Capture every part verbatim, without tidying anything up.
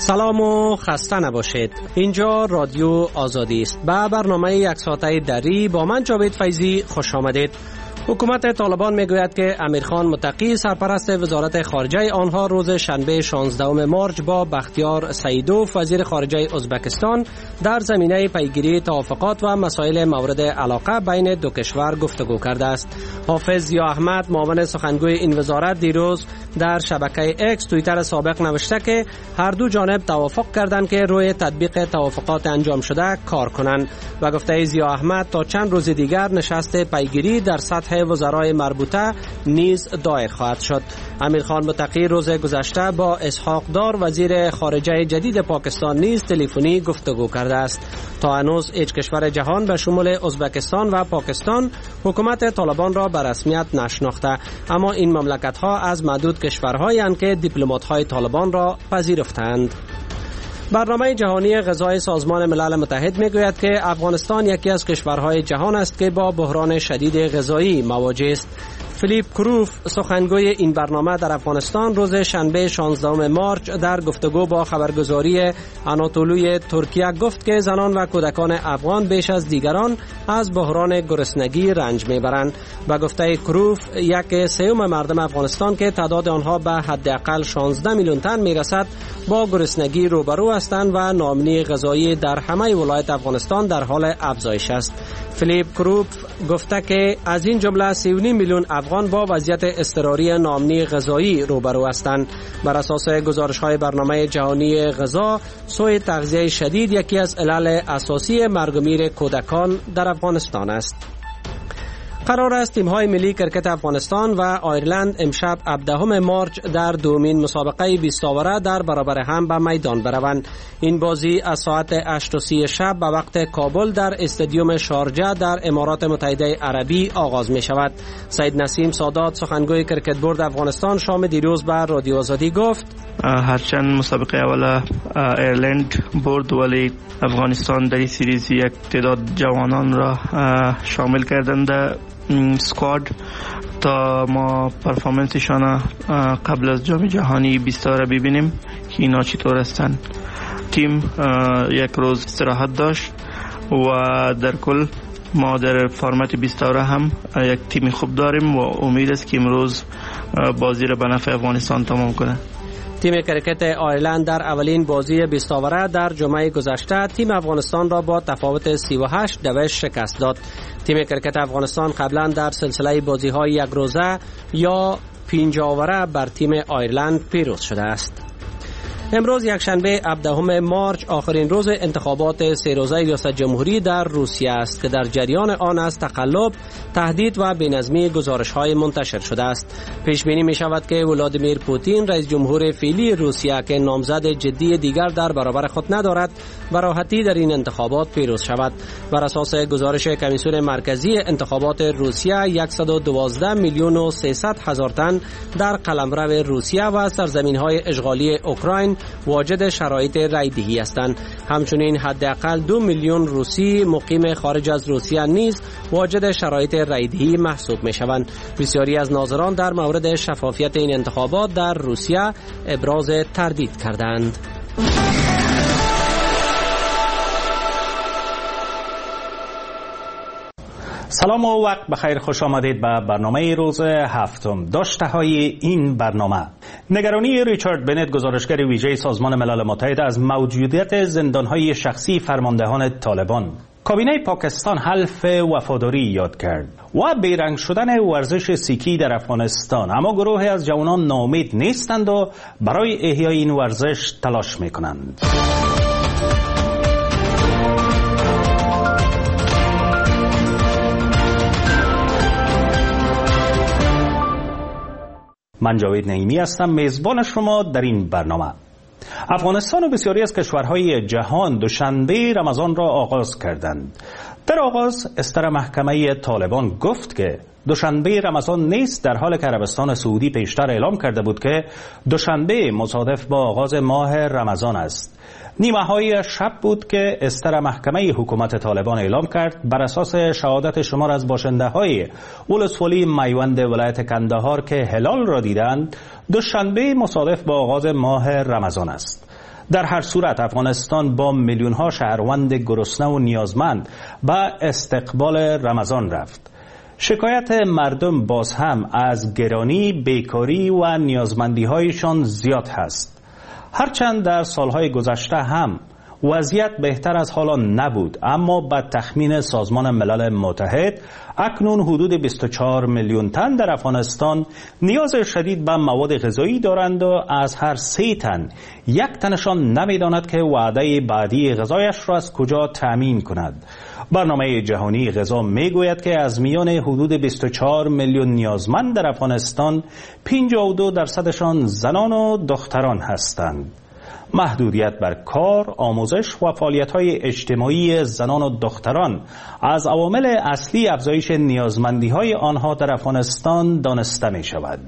سلام و خسته نباشید. اینجا رادیو آزادی است. به برنامه یک ساعته دری با من جاوید فیضی خوش آمدید. حکومت طالبان میگوید که امیرخان متقی سرپرست وزارت خارجه آنها روز شنبه شانزدهم مارچ با بختیار سیدوف وزیر خارجه ازبکستان در زمینه پیگیری توافقات و مسائل مورد علاقه بین دو کشور گفتگو کرده است. حافظ ضیا احمد معاون سخنگوی این وزارت دیروز در شبکه اکس توییتر سابق نوشته که هر دو جانب توافق کردند که روی تطبیق توافقات انجام شده کار کنند و گفته ضیا احمد تا چند روز دیگر نشست پیگیری در سطح وزرای مربوطه نیز دایر خواهد شد. امیرخان متقی روز گذشته با اسحاق دار وزیر خارجه جدید پاکستان نیز تلفنی گفتگو کرده است. تا هنوز هیچ کشور جهان به شمول ازبکستان و پاکستان حکومت طالبان را به رسمیت نشناخته، اما این مملکت ها از معدود کشورهایی اند که دیپلمات های طالبان را پذیرفتند. برنامه جهانی غذای سازمان ملل متحد میگوید که افغانستان یکی از کشورهای جهان است که با بحران شدید غذایی مواجه است. فیلیپ کروف سخنگوی این برنامه در افغانستان روز شنبه شانزدهم مارچ در گفتگو با خبرگزاری آناتولوی ترکیه گفت که زنان و کودکان افغان بیش از دیگران از بحران گرسنگی رنج میبرند. با گفته کروف یک سوم مردم افغانستان که تعداد آنها به حداقل شانزده میلیون تن میرسد با گرسنگی روبرو هستند و ناامنی غذایی در همه ولایت افغانستان در حال افزایش است. فیلیپ کروف گفته که از این جمله سی و نیم میلیون افغان با وضعیت اضطراری ناامنی غذایی روبرو هستند. بر اساس گزارش‌های برنامه جهانی غذا، سوء تغذیه شدید یکی از علل اساسی مرگ و میر کودکان در افغانستان است. قرار است تیم‌های ملی کرکت افغانستان و آیرلند امشب هفدهم مارچ در دومین مسابقه بیست اوره در برابر هم به میدان بروند. این بازی از ساعت هشت و سی شب به وقت کابل در استادیوم شارجه در امارات متحده عربی آغاز می شود. سید نسیم سادات سخنگوی کرکت بورد افغانستان شام دیروز به رادیو آزادی گفت هرچند مسابقه اول ایرلند برد، ولی افغانستان در این سریز یک تعداد جوانان را شامل کردند سکواد تا ما پرفورمنسشان قبل از جام جهانی بیست اوره ببینیم که اینا چطور هستند. تیم یک روز استراحت داشت و در کل ما در فرمت بیست اوره هم یک تیم خوب داریم و امید است که امروز بازی را به نفع افغانستان تمام کنه. تیم کرکت آیرلند در اولین بازی بیست اوره در جمعه گذشته تیم افغانستان را با تفاوت سی و هشت دویست شکست داد. تیم کرکت افغانستان قبلا در سلسله بازی‌های یک روزه یا پنجاه اوره بر تیم آیرلند پیروز شده است. امروز یکشنبه هفدهم مارچ آخرین روز انتخابات سه روزه ریاست جمهوری در روسیه است که در جریان آن از تقلب، تهدید و بی‌نظمی گزارش‌های منتشر شده است. پیش بینی می‌شود که ولادیمیر پوتین رئیس جمهور فعلی روسیه که نامزد جدی دیگر در برابر خود ندارد، به راحتی در این انتخابات پیروز شود. بر اساس گزارش کمیسیون مرکزی انتخابات روسیه، صد و دوازده میلیون و سیصد هزار تن در قلمرو روسیه و سرزمین‌های اشغالی اوکراین واجد شرایط رایدهی هستند. همچنین حداقل دو میلیون روسی مقیم خارج از روسیه نیز واجد شرایط رایدهی محسوب می شوند. بسیاری از ناظران در مورد شفافیت این انتخابات در روسیه ابراز تردید کردند. سلام و وقت بخیر، خوش آمدید به برنامه روز هفتم. داشته های این برنامه: نگرانی ریچارد بنت گزارشگر ویژه سازمان ملل متحد از موجودیت زندانهای شخصی فرماندهان طالبان. کابینه پاکستان حلف وفاداری یاد کرد و بیرنگ شدن ورزش سیکی در افغانستان، اما گروهی از جوانان ناامید نیستند و برای احیای این ورزش تلاش میکنند. من جاوید نعیمی هستم، میزبان شما در این برنامه. افغانستان و بسیاری از کشورهای جهان دوشنبه رمضان را آغاز کردند. در آغاز استر محکمه طالبان گفت که دوشنبه رمضان نیست، در حالی که عربستان سعودی پیشتر اعلام کرده بود که دوشنبه مصادف با آغاز ماه رمضان است. نیمه های شب بود که استر محکمه حکومت طالبان اعلام کرد بر اساس شهادت شمار از باشنده های ولسوالی میوند ولایت کندهار که هلال را دیدند، دوشنبه مصادف با آغاز ماه رمضان است. در هر صورت افغانستان با میلیون ها شهروند گرسنه و نیازمند به استقبال رمضان رفت. شکایت مردم باز هم از گرانی، بیکاری و نیازمندی هایشان زیاد هست. هرچند در سالهای گذشته هم وضعیت بهتر از حالا نبود، اما به تخمین سازمان ملل متحد اکنون حدود بیست و چهار میلیون تن در افغانستان نیاز شدید به مواد غذایی دارند و از هر سه تن یک تنشان نمیداند که وعده بعدی غذایش را از کجا تامین کند. برنامه جهانی غذا میگوید که از میان حدود بیست و چهار میلیون نیازمند در افغانستان پنجاه و دو درصدشان زنان و دختران هستند. محدودیت بر کار، آموزش و فعالیت‌های اجتماعی زنان و دختران از عوامل اصلی افزایش نیازمندی‌های آنها در افغانستان دانسته می‌شود.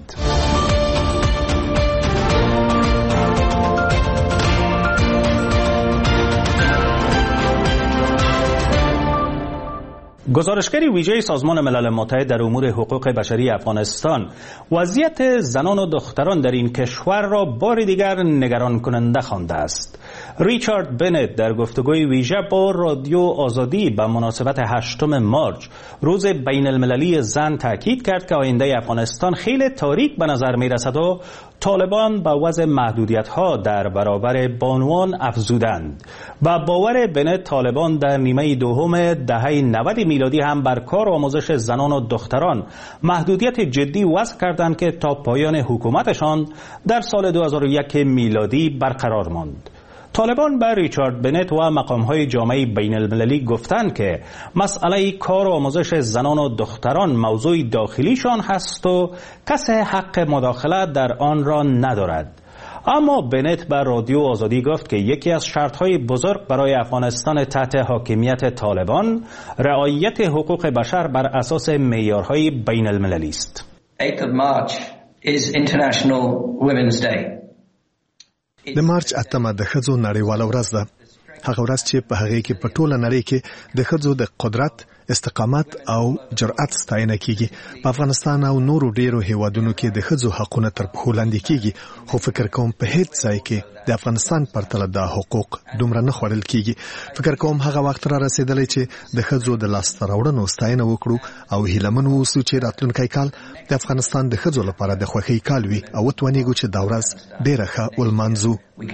گزارشگر ویژه سازمان ملل متحد در امور حقوق بشری افغانستان وضعیت زنان و دختران در این کشور را بار دیگر نگران کننده خوانده است. ریچارد بنت در گفتگوی ویژه با رادیو آزادی به مناسبت هشتم مارچ روز بین المللی زن تاکید کرد که آینده افغانستان خیلی تاریک به نظر می رسد و طالبان با وضع محدودیت‌ها در برابر بانوان افزودند. با باور بنت طالبان در نیمه دوم دهه نود میلادی هم بر کار و آموزش زنان و دختران محدودیت جدی وضع کردند که تا پایان حکومتشان در سال دو هزار و یک میلادی برقرار ماند. طالبان به ریچارد بنت و مقام‌های جامعه بین المللی گفتند که مسئله کار و آموزش زنان و دختران موضوع داخلیشان هست و کسی حق مداخله در آن را ندارد. اما بنت به رادیو آزادی گفت که یکی از شرط‌های بزرگ برای افغانستان تحت حاکمیت طالبان رعایت حقوق بشر بر اساس معیارهای بین المللی است. eighth of March is International Women's Day. د مارچ اتمه د ښځو نړیواله ورځ ده. هغه ورځ چې په هغې کې په ټوله نړۍ کې د ښځو د قدرت، استقامت او جرأت ستاینه کیږي. په افغانستان او نورو ډیرو هیوادونو کې د ښځو حقونه تر پښو لاندې کیږي، خو فکر کوم په هیڅ ځای کې د افغانستان پرتله دا حقوق دومره نه خوړل کیږي. فکر کوم هغه وخت را رسیدلی چې د ښځو د لاسته راوړنو ستاینه وکړو او هیلهمن واوسو چې راتلونکی کال د افغانستان د ښځو لپاره د خوښۍ کال وي او وتوانیږو چې دا ورځ ډیره ښه ولمانځو.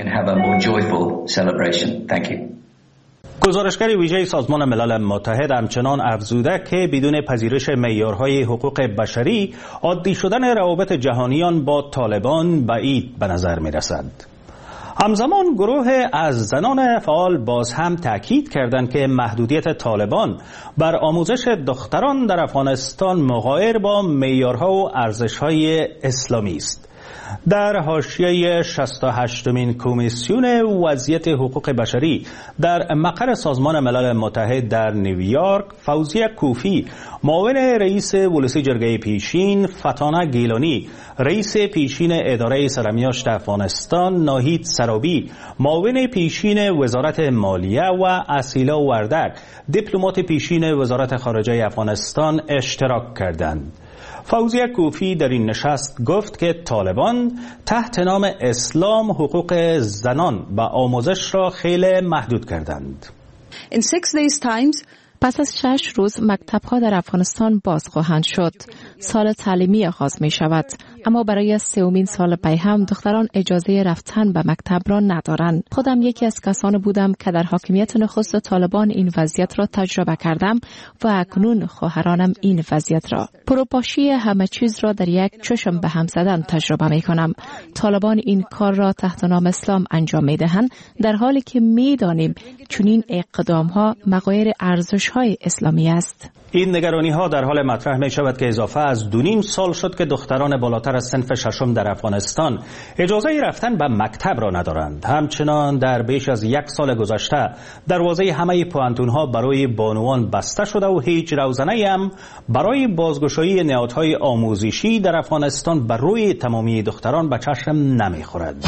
گزارشگر ویژه سازمان ملل متحد همچنان افزوده که بدون پذیرش معیارهای حقوق بشری عادی شدن روابط جهانیان با طالبان بعید به نظر می رسد. همزمان گروه از زنان فعال باز هم تاکید کردند که محدودیت طالبان بر آموزش دختران در افغانستان مغایر با معیارها و ارزش‌های اسلامی است. در حاشیه شصت و هشتمین کمیسیون وضعیت حقوق بشری در مقر سازمان ملل متحد در نیویورک، فوزیه کوفی، معاون رئیس ولسی جرگه پیشین، فتانه گیلانی، رئیس پیشین اداره سرمیاشت افغانستان، ناهید سرابی، معاون پیشین وزارت مالیه و اسیلا وردک، دیپلمات پیشین وزارت خارجه افغانستان اشتراک کردند. فوزیه کوفی در این نشست گفت که طالبان تحت نام اسلام حقوق زنان و آموزش را خیلی محدود کردند. In six days times پس از شش روز مکتب‌ها در افغانستان باز خواهند شد. سال تعلیمی آغاز می شود، اما برای سومین سال پی هم دختران اجازه رفتن به مکتب را ندارند. خودم یکی از کسان بودم که در حاکمیت نخست طالبان این وضعیت را تجربه کردم و اکنون خواهرانم این وضعیت را. پروپاشی همه چیز را در یک چشم به هم زدن تجربه می کنم. طالبان این کار را تحت نام اسلام انجام می دهند، در حالی که می دانیم چنین اقدام ها مغایر ارزش های اسلامی است. این نگرانی ها در حال مطرح می شود که اضافه از دو نیم سال شد که دختران بالاتر از صنف ششم در افغانستان اجازه رفتن به مکتب را ندارند. همچنان در بیش از یک سال گذشته دروازه همه پوانتون ها برای بانوان بسته شده و هیچ روزنه‌ای هم برای بازگشایی نهادهای آموزشی در افغانستان بر روی تمامی دختران به چشم نمی خورد.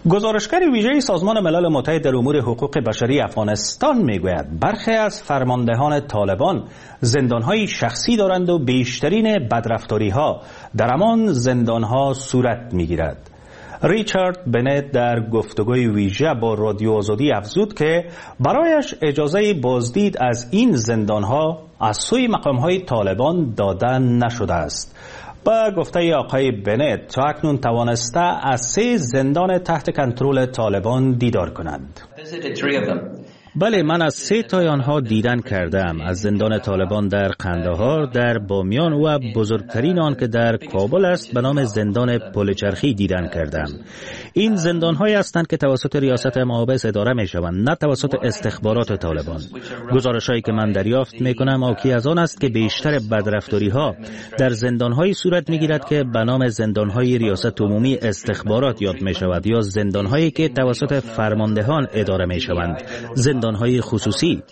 گزارشگر ویژه سازمان ملل متحد در امور حقوق بشری افغانستان میگوید برخی از فرماندهان طالبان زندانهای شخصی دارند و بیشترین بدرفتاری‌ها در همان زندانها صورت میگیرد. ریچارد بنت در گفتگوی ویژه با رادیو آزادی افزود که برایش اجازه بازدید از این زندانها از سوی مقامهای طالبان داده نشده است. با گفته آقای بنت تا اکنون توانسته از سه زندان تحت کنترل طالبان دیدار کنند. بله، من از سه تای آنها دیدن کردم، از زندان طالبان در قندهار، در بامیان و بزرگترین آن که در کابل است به نام زندان پلچرخی دیدن کردم. این زندان‌هایی هستند که توسط ریاست محابس اداره می‌شوند، نه توسط استخبارات طالبان. گزارش‌هایی که من دریافت می‌کنم حاکی از آن است که بیشتر بدرفتاری‌ها در زندان‌هایی صورت می‌گیرد که به نام زندان‌های ریاست عمومی استخبارات یاد می‌شود یا زندان‌هایی که توسط فرماندهان اداره می‌شوند، زندان‌های خصوصی.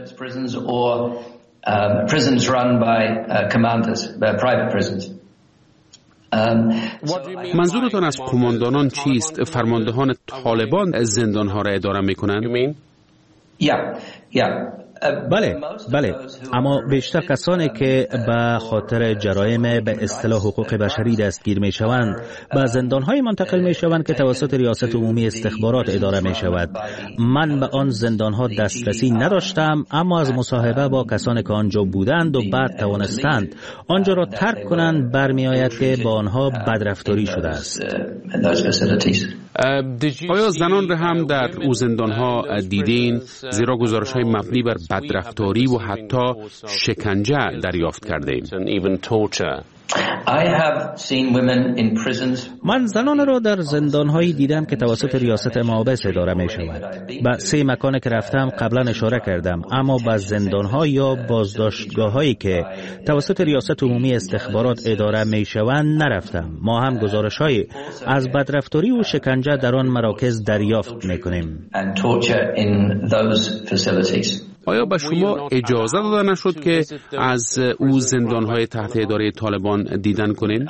منظورتان از قماندانان چیست؟ فرماندهان طالبان زندانها را اداره میکنند؟ بله بله، اما بیشتر کسانی که به خاطر جرایم به اصطلاح حقوق بشری دستگیر می شوند به زندانهای منتقل می شوند که توسط ریاست عمومی استخبارات اداره می شود. من به آن زندانها دسترسی نداشتم، اما از مصاحبه با کسانی که آنجا بودند و بعد توانستند آنجا را ترک کنند برمی آید که با آنها بدرفتاری شده است. آیا زنان را هم در او زندانها دیدین؟ زیرا گزارش‌های مبنی بر بدرفتاری و حتی شکنجه دریافت کردیم. من زنان را در زندان‌هایی دیدم که توسط ریاست محابس اداره می‌شوند. به سه مکانی که رفتم قبلا اشاره کردم، اما به زندان‌ها یا بازداشتگاه‌هایی که توسط ریاست عمومی استخبارات اداره می‌شوند نرفتم. ما هم گزارش‌هایی از بدرفتاری و شکنجه در آن مراکز دریافت می‌کنیم. آیا به شما اجازه داده نشد که از او زندان‌های تحت اداره طالبان دیدن کنین؟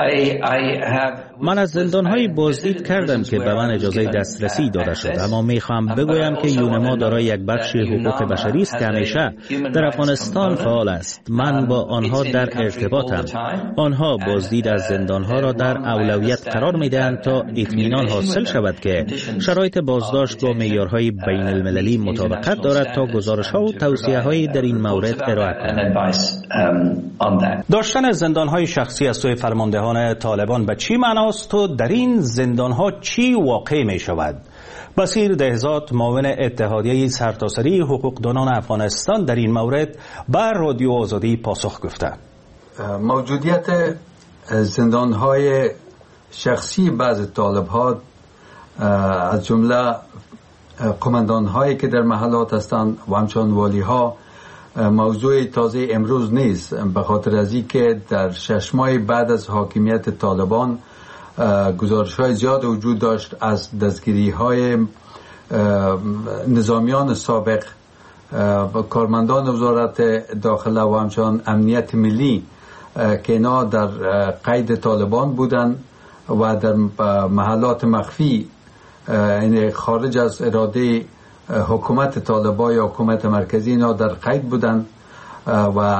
من از زندان‌های بازدید کردم که به من اجازه دسترسی داده شد، اما می‌خوام بگویم که یونما دارای یک بخش حقوق بشری است که همیشه در افغانستان فعال است. من با آنها در ارتباطم. آنها بازدید از زندان‌ها را در اولویت قرار می‌دهند تا اطمینان حاصل شود که شرایط بازداشت با معیارهای بین‌المللی مطابقت دارد تا گزارش‌ها و توصیه‌هایی در این مورد ارائه کنند. داشتن زندان‌های شخصی از سوی فرماندهان طالبان به چی معناست و در این زندان‌ها چی واقع می‌شود؟ بصیر دهزاد، معاون اتحادیه سرتاسری حقوقدانان افغانستان، در این مورد بر رادیو آزادی پاسخ گفته. موجودیت زندان‌های شخصی بعض طالب‌ها از جمله قماندان‌هایی که در محلات هستند و همچنان والی‌ها موضوع تازه امروز نیست، به خاطر از اینکه در شش ماه بعد از حاکمیت طالبان گزارش‌های زیاد وجود داشت از دستگیری‌های نظامیان سابق و کارمندان وزارت داخله و همچنان امنیت ملی که اینا در قید طالبان بودند و در محلات مخفی این خارج از اراده حکومت طالبان یا حکومت مرکزی اینا در قید بودند و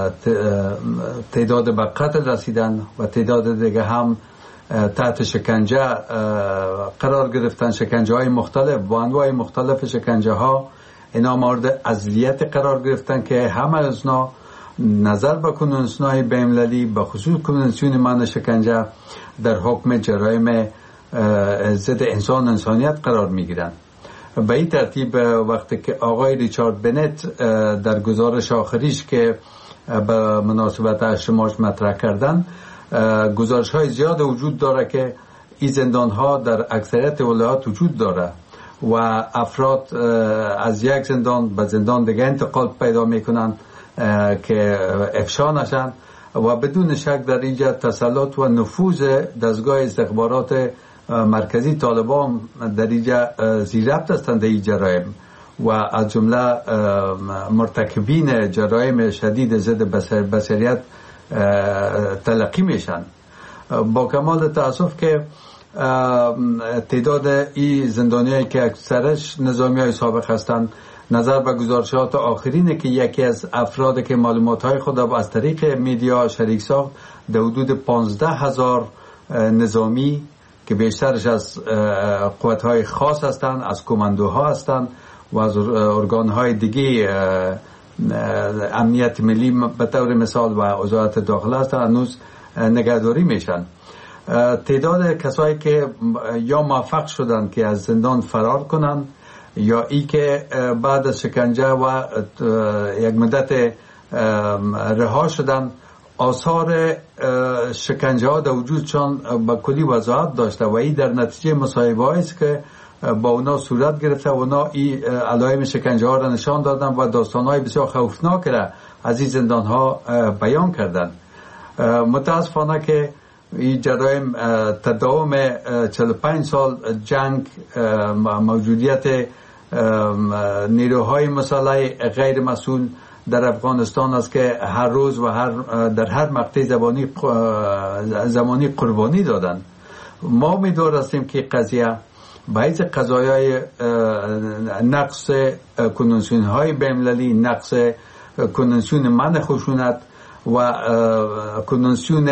تعداد به قتل رسیدن و تعداد دیگه هم تحت شکنجه قرار گرفتن، شکنجه های مختلف با انواع مختلف شکنجه ها اینا مورد اذیت قرار گرفتن که همه از اینا نظر به کنونسیون‌های بین‌المللی به خصوص کنونسیون من شکنجه در حکم جرایم ضد انسان انسانیت قرار میگیرن. به این ترتیب وقتی که آقای ریچارد بنت در گزارش آخریش که به مناسبت هشتماش مطرح کردن گزارش های زیاد وجود داره که این زندان ها در اکثریت ولایات وجود داره و افراد از یک زندان به زندان دیگه انتقال پیدا میکنن که افشا نشن و بدون شک در اینجا تسلط و نفوذ دستگاه استخبارات مرکزی طالبان در اینجا زیر ربط هستند این جرایم و از جمله مرتکبین جرایم شدید ضد بشریت تلقی میشن. با کمال تاسف که تعداد این زندانیایی که اکثرش نظامیای سابق هستند، نظر به گزارشات آخرینه که یکی از افراد که معلومات‌های خود را از طریق میدیا شریک ساخت در حدود پانزده هزار نظامی که بیشترش از قوت‌های خاص هستند، از کماندوها هستند و از ارگان‌های دیگه امنیت ملی به طور مثال و وزارت داخله هستند، هنوز نگهداری میشن. تعداد کسایی که یا موفق شدن که از زندان فرار کنن یا ای که بعد از شکنجه و یک مدت رها شدن، آثار شکنجه ها در وجودشان با کلی وضاحت داشته و این در نتیجه مصاحبه هایی است که با اونا صورت گرفته و اونا این علائم شکنجه ها را نشان دادن و داستان های بسیار خوفناک را از این زندان ها بیان کردن. متاسفانه که این جرایم تداوم چهل و پنج سال جنگ، موجودیت نیروهای مسلح غیر مسئول در افغانستان است که هر روز و هر در هر مقطع زمانی زمانی قربانی دادن. ما امیدوار هستیم که قضیه باعث قضایای نقض کنوانسیون های بین‌المللی، نقض کنوانسیون منع خشونت و کنوانسیون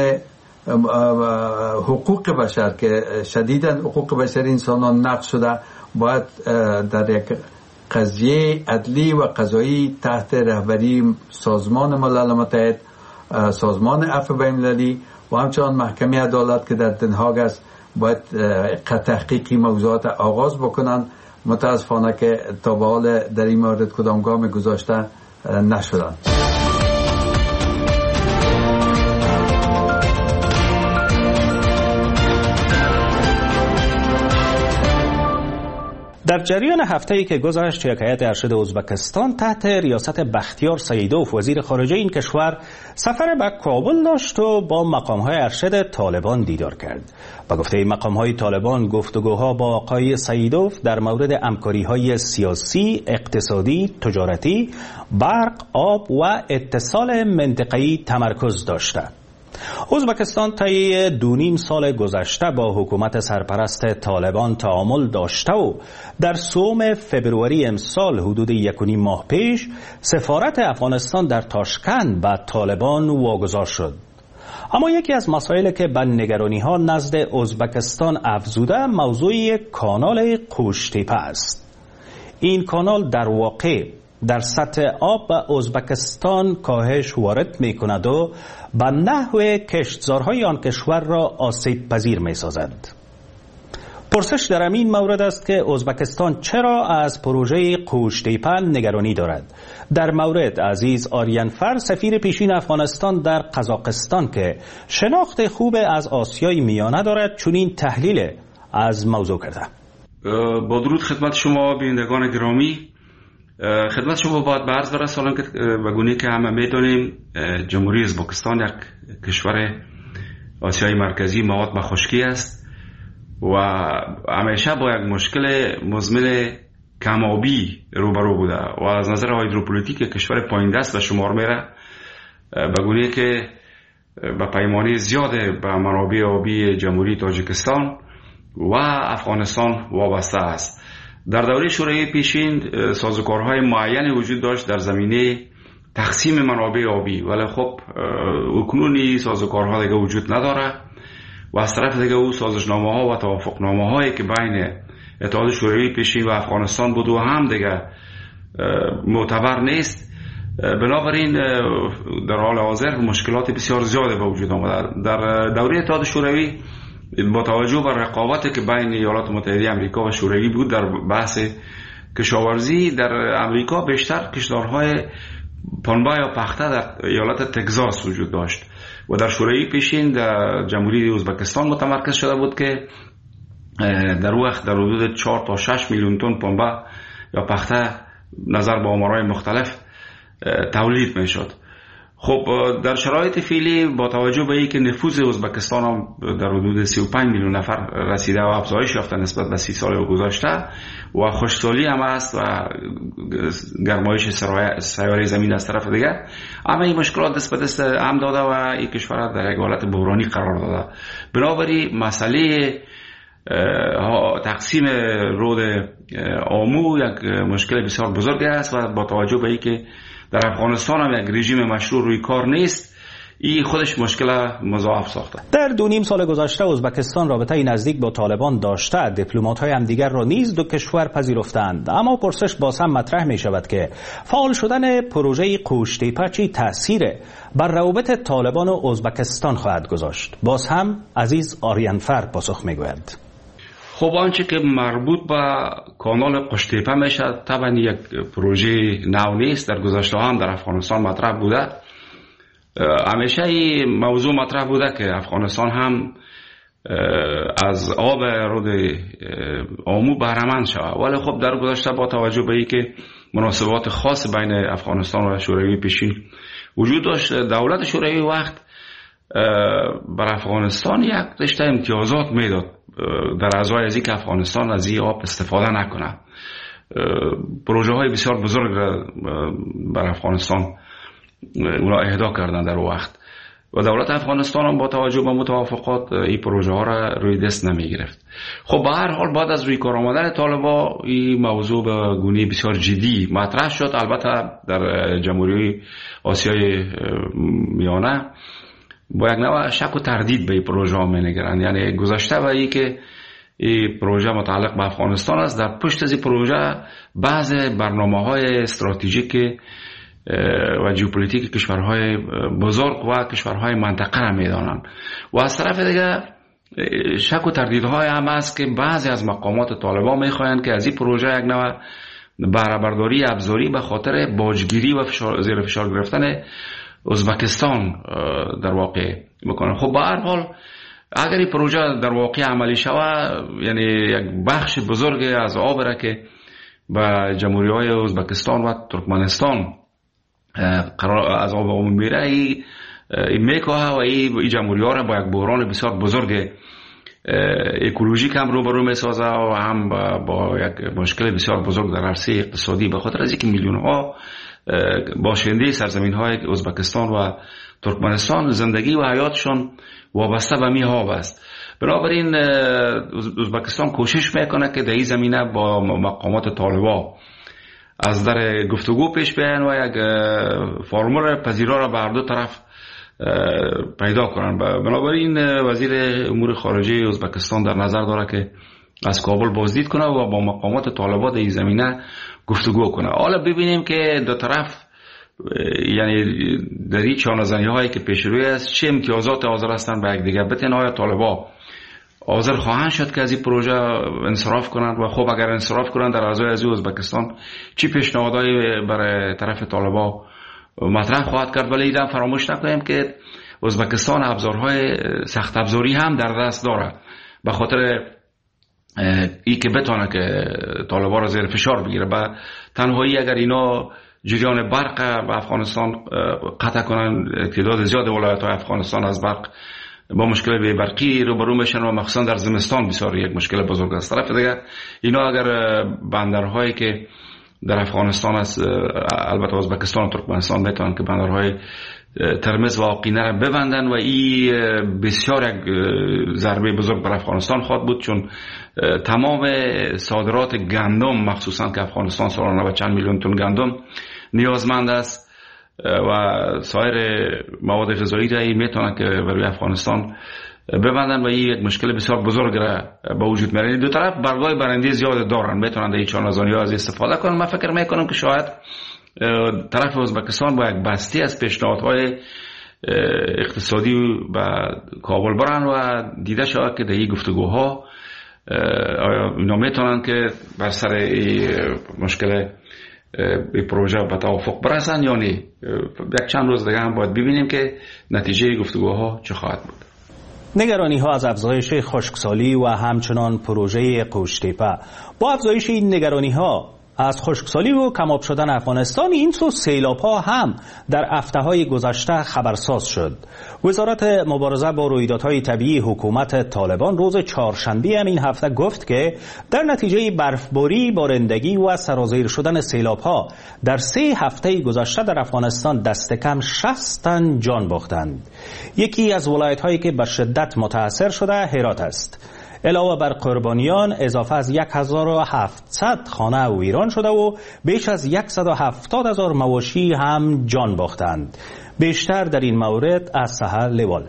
حقوق بشر که شدیداً حقوق بشر انسانان نقض شده، باید در یک قضیه عدلی و قضایی تحت رهبری سازمان ملل متحد، سازمان عفو بین‌المللی و همچنان محکمه عدالت که در دنهاگ است باید تحقیقی موضوعات آغاز بکنن. متاسفانه که تا به حال در این مورد کدام گام گذاشته نشدن. در جریان هفته‌ای که گذشت، یک هیئت ارشد ازبکستان تحت ریاست بختیار سیدوف وزیر خارجه این کشور سفر به کابل داشت و با مقام‌های ارشد طالبان دیدار کرد. با گفته مقام‌های طالبان، گفتگوها با آقای سیدوف در مورد همکاری‌های سیاسی، اقتصادی، تجارتی، برق، آب و اتصال منطقه‌ای تمرکز داشته. ازبکستان طی دو نیم سال گذشته با حکومت سرپرست طالبان تعامل داشته و در سوم فبروری امسال حدود یک و نیم ماه پیش سفارت افغانستان در تاشکند به طالبان واگذار شد. اما یکی از مسائلی که به نگرانی ها نزد ازبکستان افزوده موضوع کانال قوشتیپه است. این کانال در واقع در سطح آب به ازبکستان کاهش وارد می کند و به نحو کشتزارهای آن کشور را آسیب پذیر می سازد. پرسش در این مورد است که ازبکستان چرا از پروژه قوشتیپه نگرانی دارد. در مورد عزیز آریانفر، سفیر پیشین افغانستان در قزاقستان که شناخت خوب از آسیای میانه دارد، چنین تحلیل از موضوع کرده. با درود خدمت شما بینندگان گرامی، خدمت شما باید به عرض برسانم که به گونه‌ای که همه می‌دانیم جمهوری ازبکستان یک کشور آسیای مرکزی مواد به خشکی است و همیشه با یک مشکل مزمن کم‌آبی روبرو بوده و از نظر هیدروپولیتیک کشور پایین دست به شمار میره، به گونه‌ای که به پیمانه زیاد به منابع آبی جمهوری تاجیکستان و افغانستان وابسته است. در دوره شوروی پیشین سازوکارهای معینی وجود داشت در زمینه تقسیم منابع آبی، ولی خب اکنون سازوکارها دیگه وجود نداره و از طرف دیگه او سازشنامه ها و توافقنامه هایی که بین اتحاد شوروی پیشین و افغانستان بود و هم دیگه معتبر نیست. بنابراین در حال حاضر مشکلات بسیار زیاده به وجود آمده. در دوره اتحاد شوروی با توجه به رقابتی که بین ایالات متحده آمریکا و شوروی بود در بحث کشاورزی، در آمریکا بیشتر کشتارهای پنبه یا پخته در ایالت تگزاس وجود داشت و در شوروی پیشین در جمهوری ازبکستان متمرکز شده بود که در وقت در حدود چهار تا شش میلیون تن پنبه یا پخته نظر به آمارهای مختلف تولید می شد. خب در شرایط فعلی با توجه به اینکه نفوذ ازبکستان هم در حدود سی و پنج میلیون نفر رسیده و افزایش یافته نسبت به سی سال گذشته و خشکسالی هم است و گرمایش سیاره زمین از طرف دیگر، اما این مشکلات دست به دست هم داده و این کشور در یک حالت بحرانی قرار داده. بنابراین مسئله تقسیم رود آمو یک مشکل بسیار بزرگ است و با توجه به اینکه در افغانستان هم یک رژیم مشروع روی کار نیست، این خودش مشکل مضاعف ساخته. در دو نیم سال گذشته ازبکستان رابطه نزدیک با طالبان داشته، دیپلمات‌های هم دیگر را نیز دو کشور پذیرفتند، اما پرسش باز هم مطرح می شود که فعال شدن پروژه قوشتیپه چه تأثیر بر روابط طالبان و ازبکستان خواهد گذاشت؟ باز هم عزیز آریانفر پاسخ می گوید. خب آنچه که مربوط به کانال قوشتیپه میشه طبعا یک پروژه نو نیست، در گذشته هم در افغانستان مطرح بوده. همیشه این موضوع مطرح بوده که افغانستان هم از آب رود آمو بهره‌مند شود، ولی خب در گذشته با توجه به اینکه مناسبات خاص بین افغانستان و شوروی پیشین وجود داشت، دولت شوروی وقت بر افغانستان یک رشته امتیازات میداد در ازای از اینکه افغانستان از این آب استفاده نکنه. پروژه های بسیار بزرگ را بر افغانستان اونا اهدا کردن در وقت و دولت افغانستان هم با توجه به متوافقات این پروژه ها را روی دست نمی گرفت. خب به هر حال بعد از روی کار آمدن طالبان این موضوع به گونه بسیار جدی مطرح شد. البته در جمهوری آسیای میانه با یک نوع شک و تردید به این پروژه ها می نگرند، یعنی گذشته به این که این پروژه متعلق به افغانستان است، در پشت از این پروژه بعض برنامه های استراتژیک و ژئوپلیتیک کشورهای بزرگ و کشورهای منطقه را میدانند و از طرف دیگر شک و تردیدهای هم است که بعضی از مقامات طالبان میخواهند که از این پروژه یک نوع بهره برداری ابزاری به خاطر باجگیری و فشار زیر فشار گرفتن ازبکستان در واقع بکنه. خب به هر حال اگر این پروژه در واقع عملی شود، یعنی یک بخش بزرگ از آب را که به جمهوری‌های ازبکستان و ترکمنستان قرار از آب عمومی میره، این میکوه و این جمهوری‌ها را با یک بحران بسیار بزرگ اکولوژیک هم روبرو میسازه و هم با یک مشکل بسیار بزرگ در عرصه اقتصادی، به خاطر از اینکه میلیون ها باشنده سرزمین های ازبکستان و ترکمنستان زندگی و حیاتشون وابسته به می آب است. بنابراین ازبکستان کوشش میکنه که در این زمینه با مقامات طالبان از در گفتگو پیش بیاین و یک فرمول پذیرا را به هر دو طرف پیدا کنن. بنابراین وزیر امور خارجه ازبکستان در نظر داره که از کابل بازدید کنه و با مقامات طالبان در این زمینه گفتگو کنه. حالا ببینیم که دو طرف یعنی در این چانه‌زنی هایی که پیش روی است چه امتیازات حاضر هستند به یک دیگر بتن. آیا طالبان حاضر خواهند شد که از این پروژه انصراف کنند و خب اگر انصراف کنند در ازای از ازبکستان چی پیشنهادایی برای طرف طالبان مطرح خواهد کرد. ولی اینا فراموش نکنیم که ازبکستان ابزارهای سخت ابزاری هم در دست داره به خاطر ای که بتونه که طالبان را زیر فشار بگیره. و تنهایی اگر اینا جریان برق به افغانستان قطع کنن، تعداد زیاد ولایت‌های افغانستان از برق با مشکل بی برقی روبرو میشن و مخصوصا در زمستان بسیار یک مشکل بزرگ است. طرف دیگر اینا اگر بندرهایی که در افغانستان است، البته ازبکستان و ترکمنستان میتونن که بندرهای ترمز و آقینه را ببندن و این بسیار یک ضربه بزرگ بر افغانستان خواهد بود، چون تمام صادرات گندم مخصوصا که افغانستان سالانه به چند میلیون تن گندم نیازمند است و سایر مواد غذایی را میتونن که برای افغانستان ببندن و این یک مشکل بسیار بزرگ را به وجود میاره. دو طرف برگای برنده زیاد دارن، میتونن در این چانه‌زنی‌ها از استفاده کنن. من فکر میکنم که شاید طرف ازبکستان با یک بسته از پیشنهادهای اقتصادی به کابل برن و دیده شود که در این گفتگوها اینا میتونن که بر سر این مشکل این پروژه به توافق برسن یا نه. یک چند روز دیگه هم باید ببینیم که نتیجه گفتگوها چه خواهد بود. نگرانی ها از افزایش خشکسالی و همچنان پروژه قوشتیپه. با افزایش این نگرانی ها از خشکسالی و کم‌آب شدن افغانستان، این سو سیلاب ها هم در هفته های گذشته خبرساز شد. وزارت مبارزه با رویدادهای طبیعی حکومت طالبان روز چهارشنبه همین هفته گفت که در نتیجه برفباری، بارندگی و سرازیر شدن سیلاب ها در سه هفته گذشته در افغانستان دست کم شصت تن جان باختند. یکی از ولایت هایی که به شدت متاثر شده هرات است. علاوه بر قربانیان اضافه از یک هزار و هفتصد خانه ویران شده و بیش از صد و هفتاد هزار مواشی هم جان باختند. بیشتر در این مورد از سحر لیوال.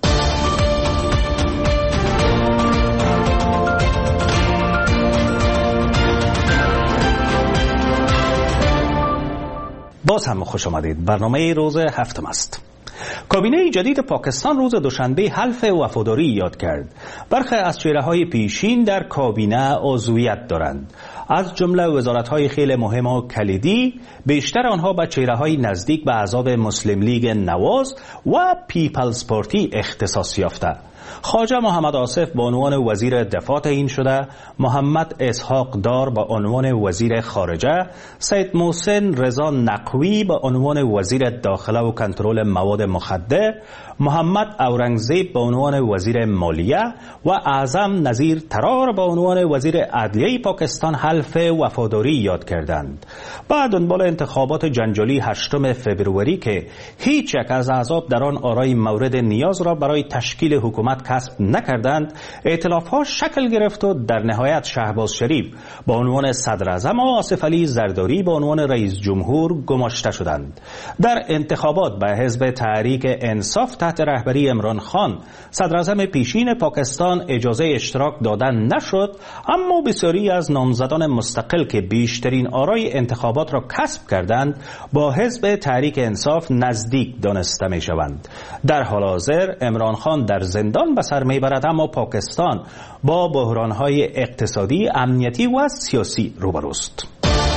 باز هم خوش آمدید. برنامه روز هفتم است. کابینه جدید پاکستان روز دوشنبه حلف وفاداری یاد کرد. برخی از چهره‌های پیشین در کابینه عضویت دارند. از جمله وزارت‌های خیلی مهم و کلیدی، بیشتر آنها به چهره‌های نزدیک به احزاب مسلم لیگ نواز و پیپلز پارتی اختصاص یافته. خواجه محمد آصف به عنوان وزیر دفاع تعیین شده، محمد اسحاق دار به عنوان وزیر خارجه، سید محسن رضا نقوی به عنوان وزیر داخله و کنترل مواد مخدر، محمد اورنگزیب به عنوان وزیر مالیه و اعظم نظیر ترار به عنوان وزیر عدلیه پاکستان حلف وفاداری یاد کردند. بعد دنبال انتخابات جنجالی هشتم فوریه که هیچ یک از احزاب در آن آرای مورد نیاز را برای تشکیل حکومت کسب نکردند، ائتلاف‌ها شکل گرفت و در نهایت شهباز شریف به عنوان صدر اعظم و آصف علی زرداری به عنوان رئیس جمهور گماشته شدند. در انتخابات به حزب تحریک انصاف تحت رهبری عمران خان صدر اعظم پیشین پاکستان اجازه اشتراک دادن نشد، اما بسیاری از نامزدان مستقل که بیشترین آرای انتخابات را کسب کردند با حزب تحریک انصاف نزدیک دانسته می شوند. در حال حاضر عمران خان در زندان به سر می برد، اما پاکستان با بحران‌های اقتصادی، امنیتی و سیاسی روبروست.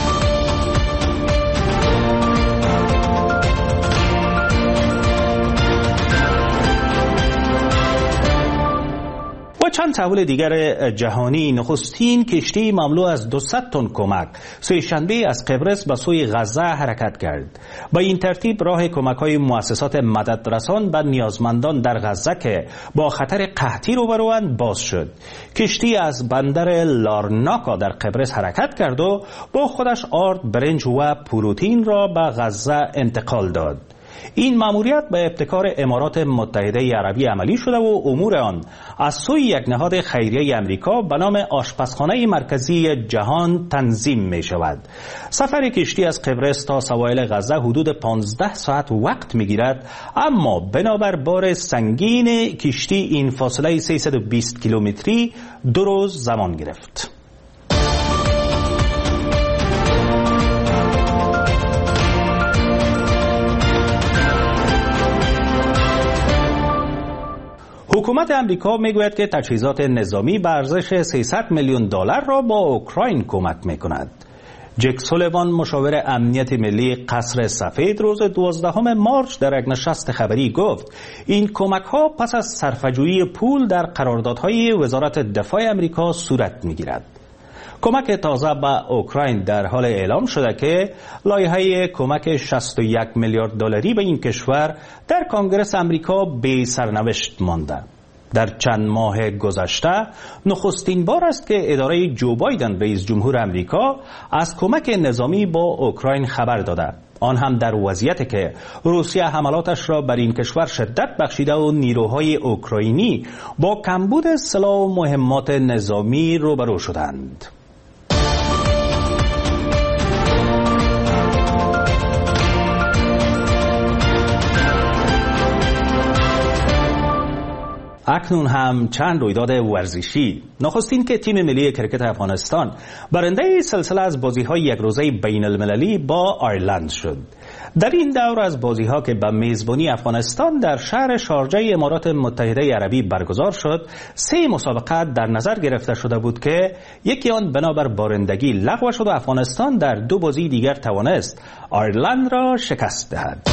و چند تحول دیگر جهانی. نخستین کشتی مملو از دویست تن کمک سه شنبه از قبرس به سوی غزه حرکت کرد. با این ترتیب راه کمک‌های مؤسسات مددرسان به نیازمندان در غزه که با خطر قحطی روبروند باز شد. کشتی از بندر لارناکا در قبرس حرکت کرد و با خودش آرد، برنج و پروتئین را به غزه انتقال داد. این مأموریت به ابتکار امارات متحده عربی عملی شده و امور آن از سوی یک نهاد خیریه امریکا به نام آشپزخانه مرکزی جهان تنظیم می شود. سفر کشتی از قبرس تا سواحل غزه حدود پانزده ساعت وقت می گیرد، اما بنابر بار سنگین کشتی این فاصله سیصد و بیست کیلومتری دو روز زمان گرفت. حکومت امریکا میگوید که تجهیزات نظامی به ارزش سیصد میلیون دلار را با اوکراین کمک میکند. جک سولیوان مشاور امنیت ملی قصر سفید روز دوازدهم مارس در یک نشست خبری گفت این کمک ها پس از صرفه‌جویی پول در قراردادهای وزارت دفاع امریکا صورت میگیرد. کمک تازه به اوکراین در حال اعلام شده که لایحه کمک شصت و یک میلیارد دلاری به این کشور در کنگره امریکا بی سرنوشت مانده. در چند ماه گذشته نخستین بار است که اداره جو بایدن رئیس جمهور امریکا از کمک نظامی با اوکراین خبر داده، آن هم در وضعیتی که روسیه حملاتش را بر این کشور شدت بخشیده و نیروهای اوکراینی با کمبود سلاح و مهمات نظامی روبرو شدند. اکنون هم چند رویداد ورزشی. نخستین که تیم ملی کرکت افغانستان برنده سلسله از بازی‌های یک روزه بین المللی با آیرلند شد. در این دور از بازی‌ها که به میزبانی افغانستان در شهر شارجه امارات متحده عربی برگزار شد، سه مسابقه در نظر گرفته شده بود که یکی آن بنابر بارندگی لغو شد و افغانستان در دو بازی دیگر توانست آیرلند را شکست دهد.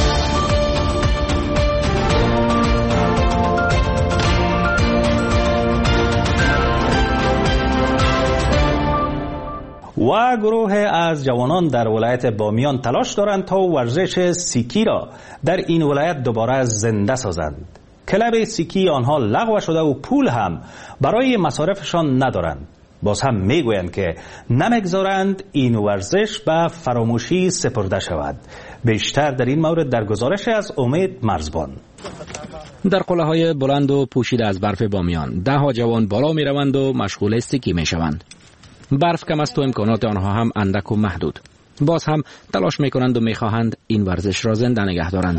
و گروه از جوانان در ولایت بامیان تلاش دارند تا ورزش سیکی را در این ولایت دوباره زنده سازند. کلب سیکی آنها لغو شده و پول هم برای مصارفشان ندارند. باز هم میگویند که نمیگذارند این ورزش به فراموشی سپرده شود. بیشتر در این مورد در گزارش از امید مرزبان. در قله‌های بلند و پوشیده از برف بامیان ده ها جوان بالا می روند و مشغول اسکی می شوند. برف کم است و امکانات آنها هم اندک و محدود. باز هم تلاش می کنند و می خواهند این ورزش را زنده نگه دارند.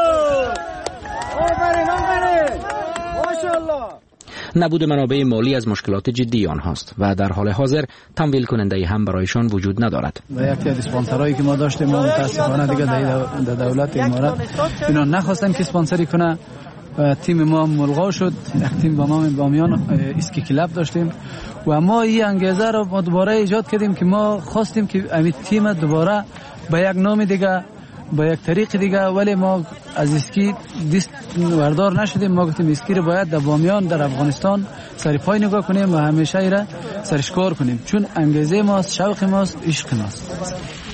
نبود منابع مالی از مشکلات جدی آنهاست و در حال حاضر تمویل کننده هم برایشان وجود ندارد. و یکی از اسپانسرایی که ما داشتیم ما متاسفانه دیگه در دولت امارات اینا نخواستن که اسپانسری کنه و تیم ما ملغا شد. یک تیم با نام بامیان اسکی کلاب داشتیم و ما این انگیزه رو ما دوباره ایجاد کردیم که ما خواستیم که همین تیم دوباره با یک نام دیگه با یک طریق دیگه، ولی ما از اسکی دست وردار نشدیم. ما گفتیم اسکی رو باید در بامیان در افغانستان سر پای نگاه کنیم و همیشه ایره سرشکار کنیم، چون انگیزه ماست، شوق ماست، عشق ماست.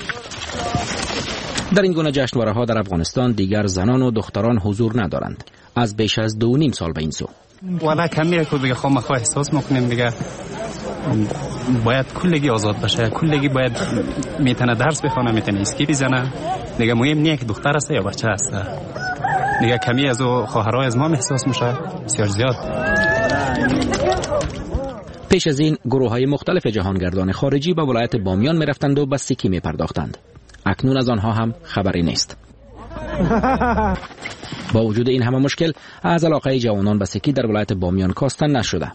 در این گونه جشنواره ها در افغانستان دیگر زنان و دختران حضور ندارند از بیش از دو نیم سال به این سو. والا کمیه که دیگه خواهم خواه احساس میکنیم دیگه باید کلگی آزاد باشه، کلگی باید میتونه درس بخونه، میتونه اسکی بزنه دیگه. مهم نیه که دختر است یا بچه است دیگه. کمی از او خواهرای از ما احساس میشه بسیار زیاد. پیش از این گروه های مختلف جهانگردان خارجی به ولایت بامیان میرفتند و به سکی میپرداختند. اکنون از آنها هم خبری نیست. با وجود این همه مشکل از علاقه جوانان به سکی در ولایت بامیان کاستن نشده.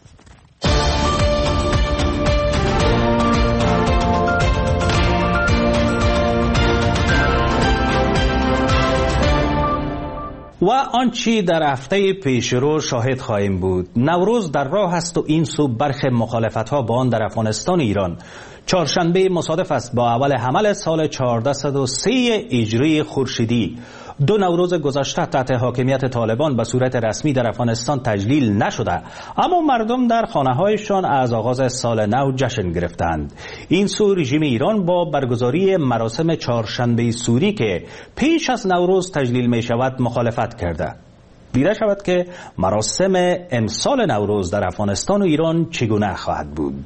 و آنچی در هفته پیشرو شاهد خواهیم بود. نوروز در راه است و این سو برخی مخالفت‌ها با آن در افغانستان و ایران. چهارشنبه مصادف است با اول حمل سال چهارصد و سه هجری خورشیدی. دو نوروز گذشته تحت حاکمیت طالبان به صورت رسمی در افغانستان تجلیل نشده، اما مردم در خانه‌هایشان از آغاز سال نو جشن گرفتند. این سو رژیم ایران با برگزاری مراسم چهارشنبه سوری که پیش از نوروز تجلیل می شود مخالفت کرده. دیده شود که مراسم امسال نوروز در افغانستان و ایران چگونه خواهد بود.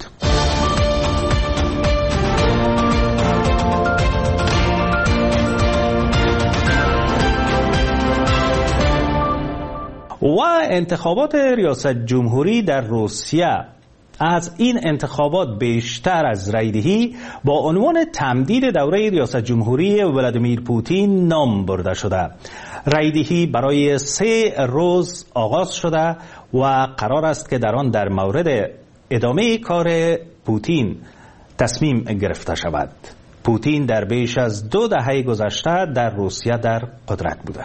و انتخابات ریاست جمهوری در روسیه از این انتخابات بیشتر از رایدهی با عنوان تمدید دوره ریاست جمهوری ولادیمیر پوتین نام برده شده. رایدهی برای سه روز آغاز شده و قرار است که در آن در مورد ادامه کار پوتین تصمیم گرفته شود. پوتین در بیش از دو دهه گذشته در روسیه در قدرت بوده.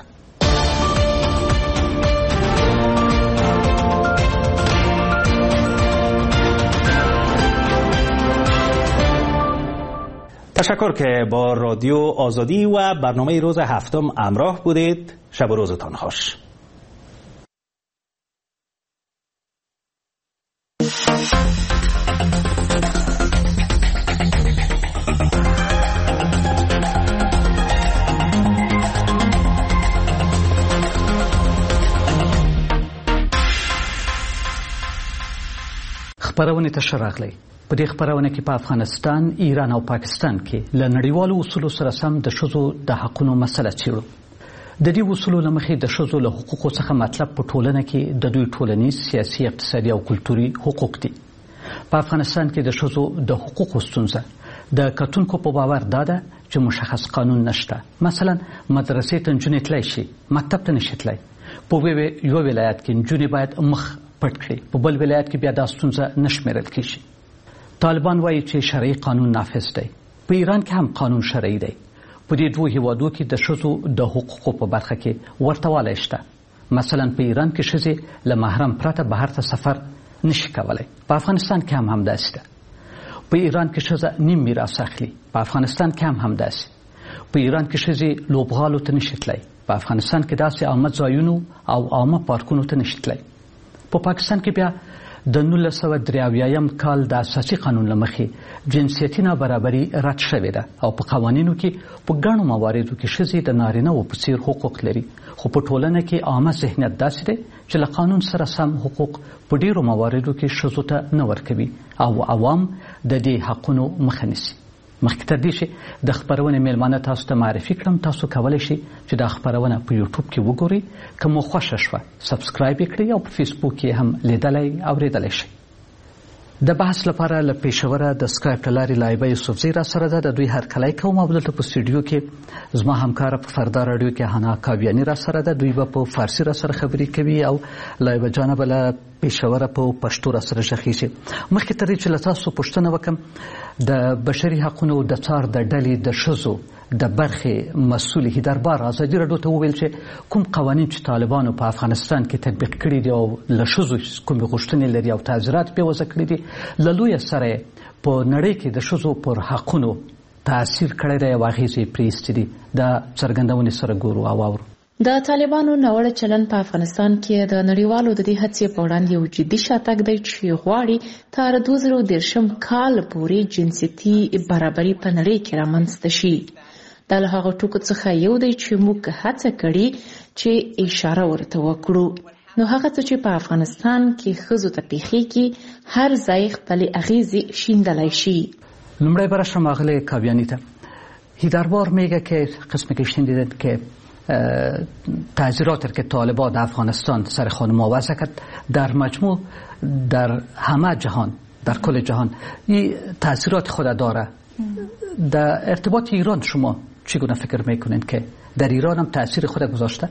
تشکر که با رادیو آزادی و برنامه روز هفتم همراه بودید. شب و روزتان خوش. خبرونه ته شراغلی په دې خبرونه کې په افغانستان، ایران او پاکستان کې له نړیوالو اصولو سره سم د ښځو د حقونو مسله څیړو. د دې اصولو له مخې د ښځو له حقوقو څخه مطلب په ټولنه کې د دوی ټولنیز، سیاسي، اقتصادي او کلتوري حقوق دي. په افغانستان کې د ښځو د حقوقو ستونزه د کتونکو په باور دا ده چې مشخص قانون نشته. مثلا مدرسې ته نجونې تللی شي، مکتب ته نشي تللی. په یو ولایت کې نجونې باید مخ پټ کړي، په بل ولایت کې بیا دا ستونزه نه شمیرل کېږي. طالبان وایي چې شرعي قانون نافذ دی. په ایران کې هم قانون شرعي دی. په دې دوه هیوادو کې د ښځو د حقوقو په برخه کې ورته والی شته. مثلا په ایران کې ښځې له محرم پرته بهر ته سفر نشي کولی. په افغانستان کې هم همداسې ده. په ایران کې ښځه نیم میراث اخلي. په افغانستان کې هم همداسې. په ایران کې ښځې لوبغالو ته نشي تللی. په افغانستان کې داسې عامه ځایونو او عامه پارکونو ته نشي تللی. په پاکستان کې بیا د نولس سوه درې اویایم کال د اساسي قانون له مخې جنسیتي نابرابري رد شوې ده او په قوانینو کې په ګڼو مواردو کې ښځې د نارینه‌وو په څېر حقوق لري، خو په ټولنه کې عامه ذهنیت داسې دی چې له قانون سره سم حقوق په ډېرو مواردو کې ښځو ته نه ورکوي او عوام د دې حقونو مخه نیسي. مخکې تر دې چې د خپرونې میلمانه تاسو ته معرفي کړم، تاسو کولی شئ چې دا خپرونه په یوټیوب کې وګورئ. که مو خوښه شوه سبسکرایب یې کړئ او په فیسبوک کې هم لیدلی اورېدلی شئ. د بحث لپاره له پېښوره د سکایپ له لارې لایبه یوسفزۍ را سره ده. د دوی هرکلی کوم او دلته په سټوډیو کې زما همکاره په فردا راډیو کې حنا کاویاني را سره ده. دوی به په فارسي را سره خبرې کوي او لایبه جانه به له پېښوره په پښتو را سره غږېږي. مخکې تر دې چې له تاسو پوښتنه وکړم، د بشري حقونو د څار د ډلې د ښځو د برخې مسؤل هیدربار ازادي راډیو ته وویل چې کوم قوانین چې طالبانو په افغانستان کې تطبیق کړي دي او له ښځو کومې غوښتنې لري او تعزیرات پرې وضع کړي دي، له لویه سره په نړۍ کې د ښځو پر حقونو تاثیر کړی دی او اغېزې یې پرې ایستې دي. د څرګندونې سره ګورو او اورو. د طالبانو ناوړه چلن په افغانستان کې د نړیوالو د دې هڅې په وړاندې یو جدي شاتګ دی چې غواړي تر دوه زره دېرشم کال پورې جنسیتي برابري په نړۍ کې رامنځته شي. دا له هغه ټکو څخه یو دی چې موږ هڅه کړې چې اشاره ورته وکړو. نو هغه څه چې په افغانستان کې ښځو ته پیښیږي هر ځای خپلې اغیزې شیندلی شي. لومړی به راشم آقای کاویانی ته. هیدربار میگه که قسمی که شنیدید که تعزیرات که طالبان در افغانستان سر خانم وضع کرد در مجموع در همه جهان، در کل جهان این تاثیرات خود داره. در ارتباط ایران شما چگونه فکر میکنید که در ایران هم تاثیر خود گذاشته؟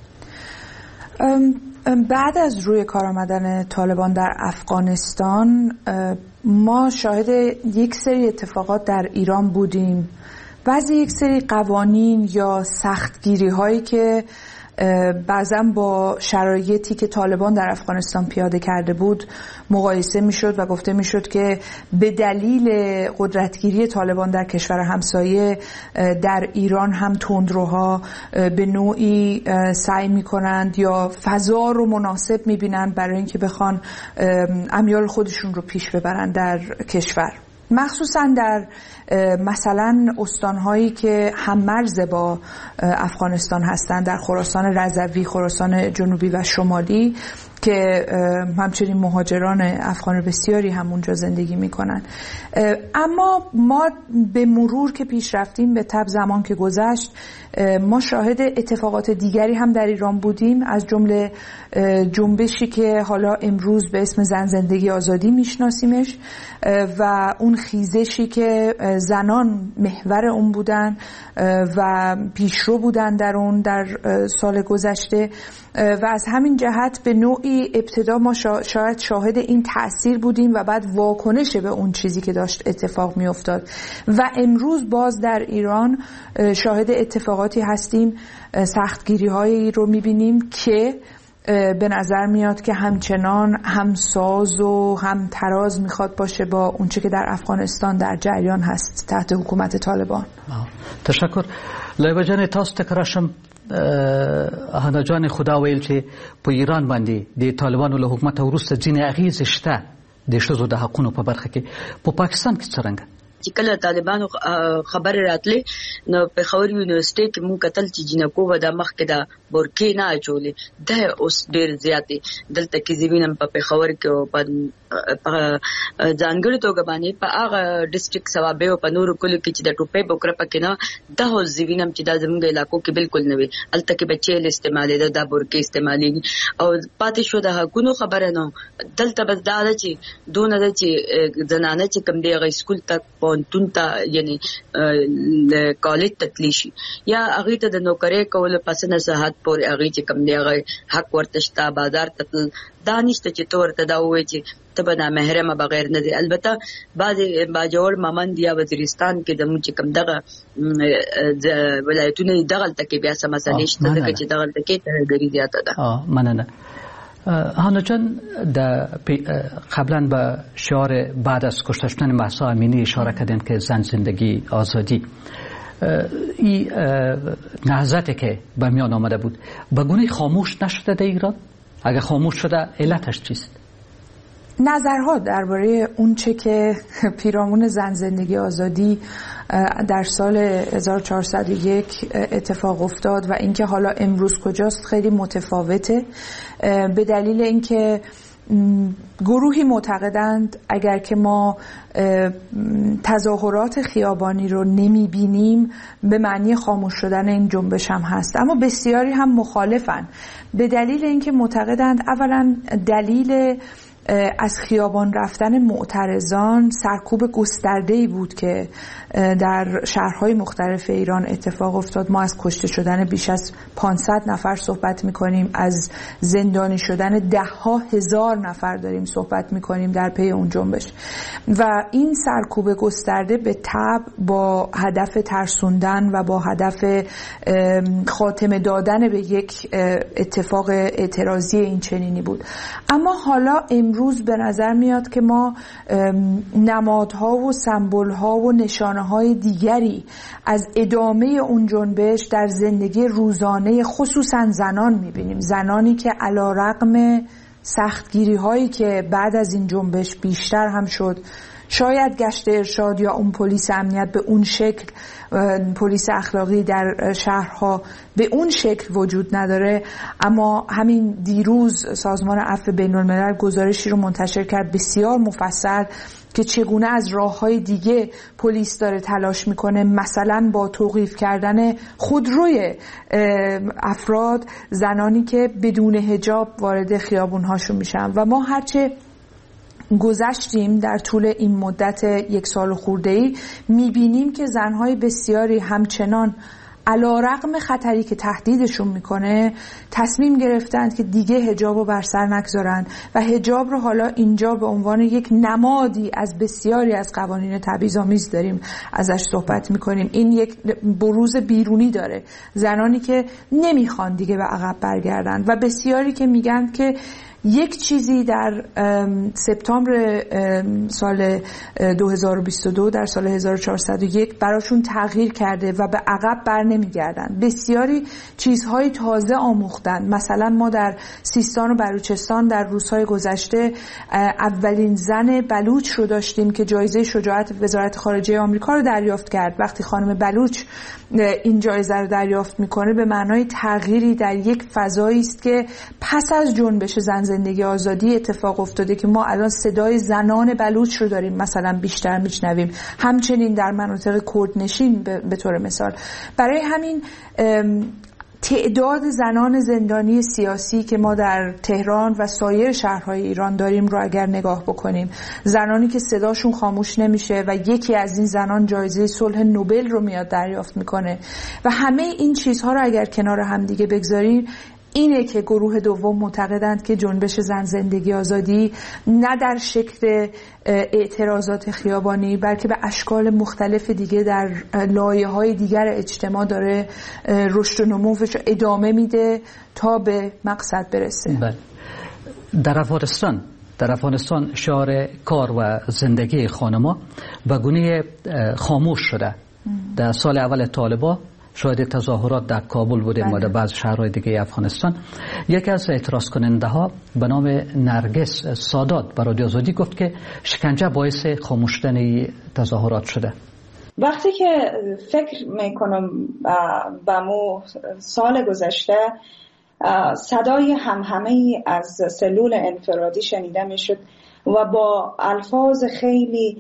بعد از روی کار آمدن طالبان در افغانستان ما شاهد یک سری اتفاقات در ایران بودیم. بعضی یک سری قوانین یا سختگیری هایی که بعضا با شرایطی که طالبان در افغانستان پیاده کرده بود مقایسه میشد و گفته میشد که به دلیل قدرتگیری طالبان در کشور همسایه در ایران هم تندروها به نوعی سعی میکنند یا فضا رو مناسب میبینند برای اینکه بخوان امیال خودشون رو پیش ببرند در کشور، مخصوصا در مثلا استانهایی که هممرز با افغانستان هستند، در خراسان رضوی، خراسان جنوبی و شمالی که همچنین مهاجران افغان بسیاری هم اونجا زندگی میکنن. اما ما به مرور که پیش رفتیم، به تبع زمان که گذشت، ما شاهد اتفاقات دیگری هم در ایران بودیم، از جمله جنبشی که حالا امروز به اسم زن زندگی آزادی میشناسیمش و اون خیزشی که زنان محور اون بودن و پیشرو بودن در اون در سال گذشته و از همین جهت به نوعی ابتدا ما شاید شاهد این تأثیر بودیم و بعد واکنش به اون چیزی که داشت اتفاق می افتاد و امروز باز در ایران شاهد اتفاقاتی هستیم، سختگیری هایی رو می بینیم که به نظر میاد که همچنان همساز و هم تراز میخواد باشه با اونچه که در افغانستان در جریان هست تحت حکومت طالبان. تشکر. لایبه جان تاسو تکراشم هانا جان خدا ویل چې په ایران باندې د طالبانو له حکومت وروسته ځینې اغیزې شته د ښځو د حقونو په برخه کې. په پاکستان کې څرنګه چې کله طالبانو خبر راتلې نو په خور یونیورسيټي کې مونږ کتل چې جنکو و د مخ کې د بورکې نه اچولې ده اوس ډېر زیاتې دلته کې زوینم په خور کې او په ځانګړي توګه باندې په هغه ډیسټریکټ سوابه او په نورو کلو کې چې د ټوپې بوکره پکې نه ده زوینم چې د زموږ علاقو کې بالکل نه وي، الته کې بچي له استعمالې ده د بورکې استعمالي او پاتې شو د حقونو خبره نه دلته بس دا چې دونه ده چې زنانه چې کم دی غي سکول تک پونتون ته یعنی کالج تتلی شي یا هغه ته د نوکری کول پس نه صحت پورې هغه چې کم دی هغه حق ورته شته بازار تل دانشته چې تور ته دا وایي چې تبنا محرمه بغیر نه دي. البته بعض باجوړ مامند یا وزیرستان کې د موږ کم دغه ولایتونه دغه تکي بیا سم مسلې شته چې دغه تکي ترګری زیاته ده. اه مننه. هانا جان در قبلا به شعار بعد از کشته شدن مهسا امینی اشاره کردن که زن زندگی آزادی، این نهضتی که به میان آمده بود به گونه خاموش نشده در ایران؟ اگر خاموش شده علتش چیست؟ نظرها درباره اون چه که پیرامون زن زندگی آزادی در سال هزار و چهارصد و یک اتفاق افتاد و اینکه حالا امروز کجاست خیلی متفاوته، به دلیل اینکه گروهی معتقدند اگر که ما تظاهرات خیابانی رو نمی بینیم به معنی خاموش شدن این جنبش هم هست، اما بسیاری هم مخالفن به دلیل اینکه معتقدند اولا دلیل از خیابان رفتن معترضان سرکوب گسترده‌ای بود که در شهرهای مختلف ایران اتفاق افتاد. ما از کشته شدن بیش از پانصد نفر صحبت می‌کنیم، از زندانی شدن ده ها هزار نفر داریم صحبت می‌کنیم در پی اون جنبش و این سرکوب گسترده به تبع با هدف ترسوندن و با هدف خاتمه دادن به یک اتفاق اعتراضی این چنینی بود. اما حالا امروز به نظر میاد که ما نمادها و سمبول‌ها و نشانه‌های دیگری از ادامه اون جنبش در زندگی روزانه خصوصا زنان می‌بینیم، زنانی که علی‌رغم سختگیری‌هایی که بعد از این جنبش بیشتر هم شد، شاید گشت ارشاد یا اون پلیس امنیت به اون شکل، پلیس اخلاقی در شهرها به اون شکل وجود نداره، اما همین دیروز سازمان عفو بین‌الملل گزارشی رو منتشر کرد بسیار مفصل که چگونه از راه‌های دیگه پلیس داره تلاش میکنه، مثلا با توقیف کردن خودروی افراد، زنانی که بدون حجاب وارد خیابون‌هاشون میشن. و ما هرچه گذشتیم در طول این مدت یک سال خورده‌ای میبینیم که زنهای بسیاری همچنان علی‌رغم خطری که تهدیدشون میکنه تصمیم گرفتند که دیگه حجاب رو بر سر نگذارن و حجاب رو حالا اینجا به عنوان یک نمادی از بسیاری از قوانین تبعیض‌آمیز داریم ازش صحبت میکنیم. این یک بروز بیرونی داره، زنانی که نمیخوان دیگه به عقب برگردن و بسیاری که میگن که یک چیزی در سپتامبر سال دو هزار و بیست و دو در سال هزار و چهارصد و یک براشون تغییر کرده و به عقب بر نمیگردن. بسیاری چیزهای تازه آموختن. مثلا ما در سیستان و بلوچستان در روزهای گذشته اولین زن بلوچ رو داشتیم که جایزه شجاعت وزارت خارجه آمریکا رو دریافت کرد. وقتی خانم بلوچ این جایزه رو دریافت میکنه به معنای تغییری در یک فضایی است که پس از جنبش زن زندگی آزادی اتفاق افتاده که ما الان صدای زنان بلوچ رو داریم مثلا بیشتر میشنویم، همچنین در مناطق کردنشین به طور مثال. برای همین تعداد زنان زندانی سیاسی که ما در تهران و سایر شهرهای ایران داریم رو اگر نگاه بکنیم، زنانی که صداشون خاموش نمیشه و یکی از این زنان جایزه صلح نوبل رو میاد دریافت میکنه و همه این چیزها رو اگر کنار هم دیگه بگذاریم، اینه که گروه دوم معتقدند که جنبش زن زندگی آزادی نه در شکل اعتراضات خیابانی بلکه به اشکال مختلف دیگه در لایه‌های دیگر اجتماع داره رشد و نموش ادامه میده تا به مقصد برسه. بله. در افغانستان در افغانستان شعار کار و زندگی خانما به گونه خاموش شده. در سال اول طالبان شاید تظاهرات در کابل بودیم و در بعض شهرهای دیگه افغانستان. یکی از اعتراض کننده ها به نام نرگس سادات به رادیو آزادی گفت که شکنجه باعث خاموش شدن تظاهرات شده. وقتی که فکر میکنم به مو سال گذشته صدای همهمه از سلول انفرادی شنیده میشد و با الفاظ خیلی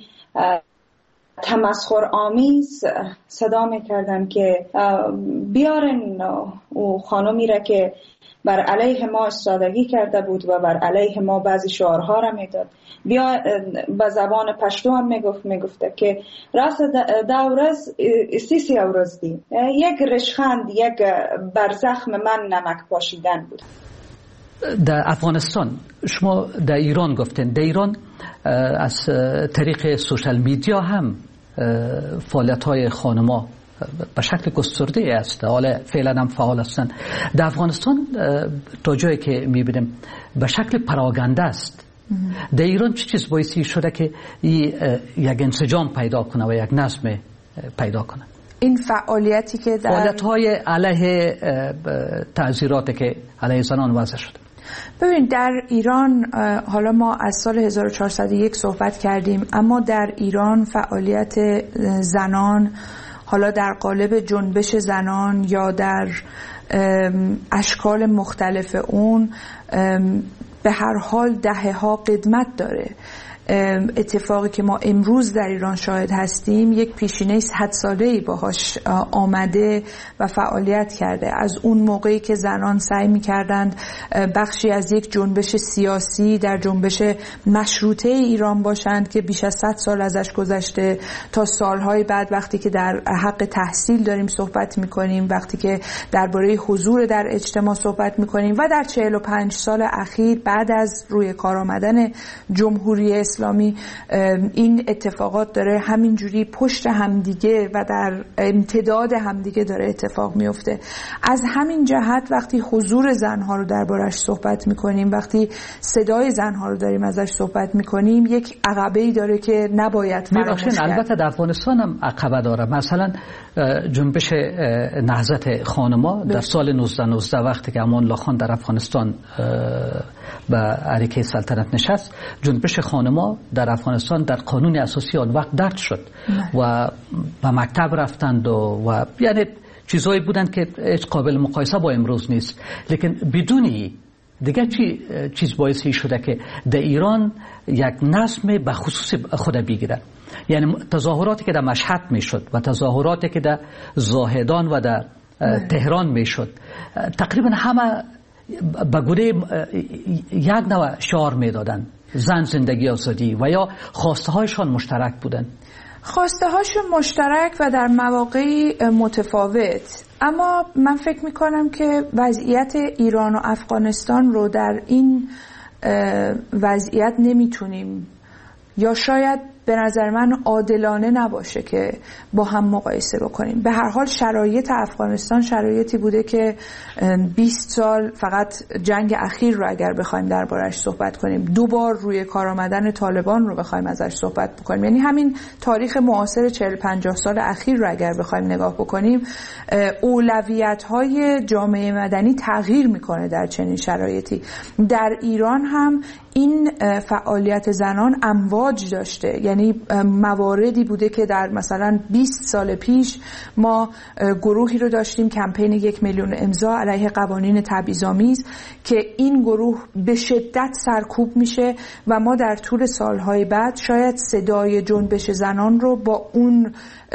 تمسخر آمیز صدا میکردن که بیارن او خانمی را که بر علیه ما استادگی کرده بود و بر علیه ما بعضی شعارها را میداد، بیا به زبان پشتو هم میگفت میگفته که راست دورز سیسی اورز دی یک رشخند یک برزخم من نمک پاشیدن بود. در افغانستان شما در ایران گفتین، در ایران از طریق سوشال میدیا هم فعالیت‌های خانم‌ها به شکل گسترده است، حالا فعلا هم فعال هستند. در افغانستان تا جایی که می‌بینیم به شکل پراگنده است. در ایران چه چیز باعثی شده که یک انسجام پیدا کنه و یک نظم پیدا کنه؟ این فعالیتی که در فعالیت‌های علیه تعزیراتی که علیه زنان وضع شده. ببینید در ایران حالا ما از سال هزار و چهارصد و یک صحبت کردیم، اما در ایران فعالیت زنان حالا در قالب جنبش زنان یا در اشکال مختلف اون به هر حال دهه ها قدمت داره. اتفاقی که ما امروز در ایران شاهد هستیم یک پیشینه صد ساله‌ای باهاش آمده و فعالیت کرده. از اون موقعی که زنان سعی می‌کردند بخشی از یک جنبش سیاسی در جنبش مشروطه ایران باشند که بیش از صد سال ازش گذشته، تا سالهای بعد وقتی که در حق تحصیل داریم صحبت می‌کنیم، وقتی که درباره حضور در اجتماع صحبت می‌کنیم و در چهل و پنج سال اخیر بعد از روی کار آمدن جمهوری اسلامی، این اتفاقات داره همینجوری پشت همدیگه و در امتداد همدیگه داره اتفاق میفته. از همین جهت وقتی حضور زنها رو دربارش صحبت میکنیم، وقتی صدای زنها رو داریم ازش صحبت میکنیم، یک عقبه‌ای داره که نباید فراموش کرد. البته در افغانستان هم عقبه داره. مثلا جنبش نهضت خانما در سال نوزده نوزده وقتی که امان الله خان در افغانستان به عریکه سلطنت نشست، جنبش خانما در افغانستان در قانون اساسی آن وقت درج شد و به مکتب رفتند و, و یعنی چیزهایی بودند که هیچ قابل مقایسه با امروز نیست. لیکن بدونی دیگه چی چیز باعثی شده که در ایران یک نظم به خصوص خود بگیره. یعنی تظاهراتی که در مشهد میشد و تظاهراتی که در زاهدان و در تهران میشد، تقریبا همه به گونه یک نوع شعار میدادن، زن زندگی آزادی، و یا خواسته هایشان مشترک بودن. خواسته هاشون مشترک و در مواقعی متفاوت. اما من فکر میکنم که وضعیت ایران و افغانستان رو در این وضعیت نمیتونیم، یا شاید به نظر من عادلانه نباشه که با هم مقایسه بکنیم. به هر حال شرایط افغانستان شرایطی بوده که بیست سال، فقط جنگ اخیر رو اگر بخوایم دربارش صحبت کنیم، دو بار روی کار آمدن طالبان رو بخوایم ازش صحبت بکنیم، یعنی همین تاریخ معاصر چهل پنجاه سال اخیر رو اگر بخوایم نگاه بکنیم، اولویت‌های جامعه مدنی تغییر میکنه در چنین شرایطی. در ایران هم این فعالیت زنان امواج داشته، یعنی مواردی بوده که در مثلا بیست سال پیش ما گروهی رو داشتیم، کمپین یک میلیون امضا علیه قوانین تبعیض‌آمیز، که این گروه به شدت سرکوب میشه و ما در طول سالهای بعد شاید صدای جنبش زنان رو با اون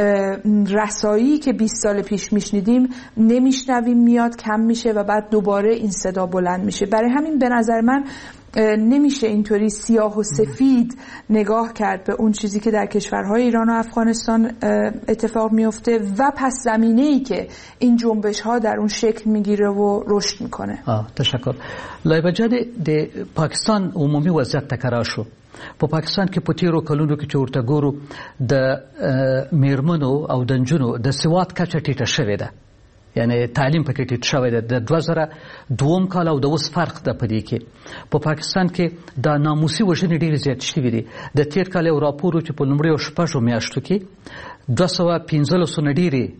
رسایی که بیست سال پیش میشنیدیم نمیشنویم، میاد کم میشه و بعد دوباره این صدا بلند میشه. برای همین به نظر من نمیشه اینطوری سیاه و سفید نگاه کرد به اون چیزی که در کشورهای ایران و افغانستان اتفاق میفته و پس زمینه‌ای که این جنبش ها در اون شکل میگیره و رشد میکنه. آه تشکر. لایبجاد د پاکستان عمومی وضعیت تکرار شو. په پاکستان کې په تیرو کلونو کې چې ورته ګورو د میرمنو او د نجونو د سواد کچه ټیټه شوې ده، یعنی تعلیم پکې ټیټ شوی دی. د دوه زره دوم کال او د اوس فرق ده په دې کې. په پاکستان کې د ناموسي وژنې ډېرې زیاتې شوي دي. د تیر کال یو راپور و چې په لومړیو شپږو میاشتو کې دوه سوه پنځلسو نه ډېرې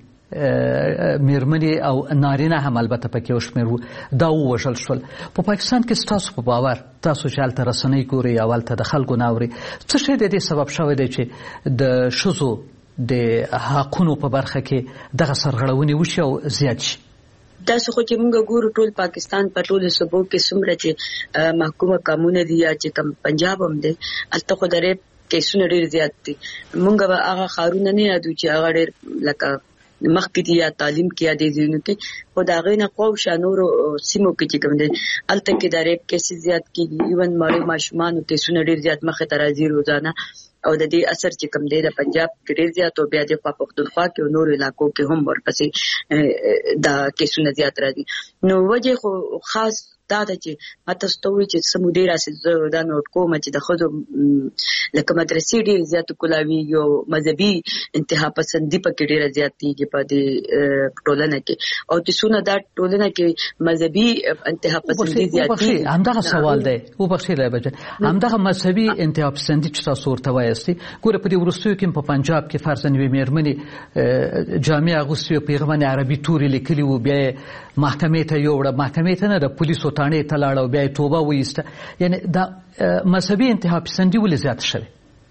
میرمنې او نارینه هم البته پکې وشمېر وو، دا ووژل شول. په پاکستان کې ستاسو په باور، تاسو چې هلته رسنۍ ګورئ او هلته د خلکو نه اورئ، څه شی د دې سبب شوی دی چې د ښځو د حقونو په برخه کې دغه سرغړونې وشي او زیات شي؟ تاسو خو چې موږ ګورو ټول پاکستان په ټولو صوبو کې څومره چې محکومه قانون دي یا چې کم پنجاب هم دی، هلته خو د ریپ کیسونه ډېر زیات دي. موږ به هغه ښارونه نه یادو چې هغه ډېر لکه مخکې دي یا تعلیم کې یا دې ځایونو کې، خو د هغې نه خواوشا نورو سیمو کې چې کوم دی هلته کې د ریپ کیسې زیات کېږي. ایون ماړه ماشومانو کیسونه ډېر زیات مخې ته راځي روزانه، او د دې اثر چې کوم دی د پنجاب کې ډېر زیات او بیا د خوا پښتونخوا کې او نورو علاقو کې هم ورپسې دا کیسونه زیات راځي. نو وجه خو خاص دا ده چې ماته ستوي چې سمودي راسي دا نوٹ کوم چې د خود لکه مدرسې ډېر زیات کولاوي او مذهبي انتها پسندي پکې ډېر زیات دي په دې ټولنه کې، او چې څونه دا ټولنه کې مذهبي انتها پسندي زیات دي. همدغه سوال دی او بخښي لایبجن، همدغه مذهبي انتها پسندي چې تاسو ورته وایستي، ګوره په دې وروستیو کې په پنجاب کې فرضاً یوې میرمنې جامع اغوستې او پیغمبر عربي تورې لیکلي وو، بیا محکمې ته یوړه، محکمې ته نه د پولیسو تانې ته لاړه او بیا یې توبه وایسته. یعنی دا مذهبي انتها پسندي ولې زیاته شوې؟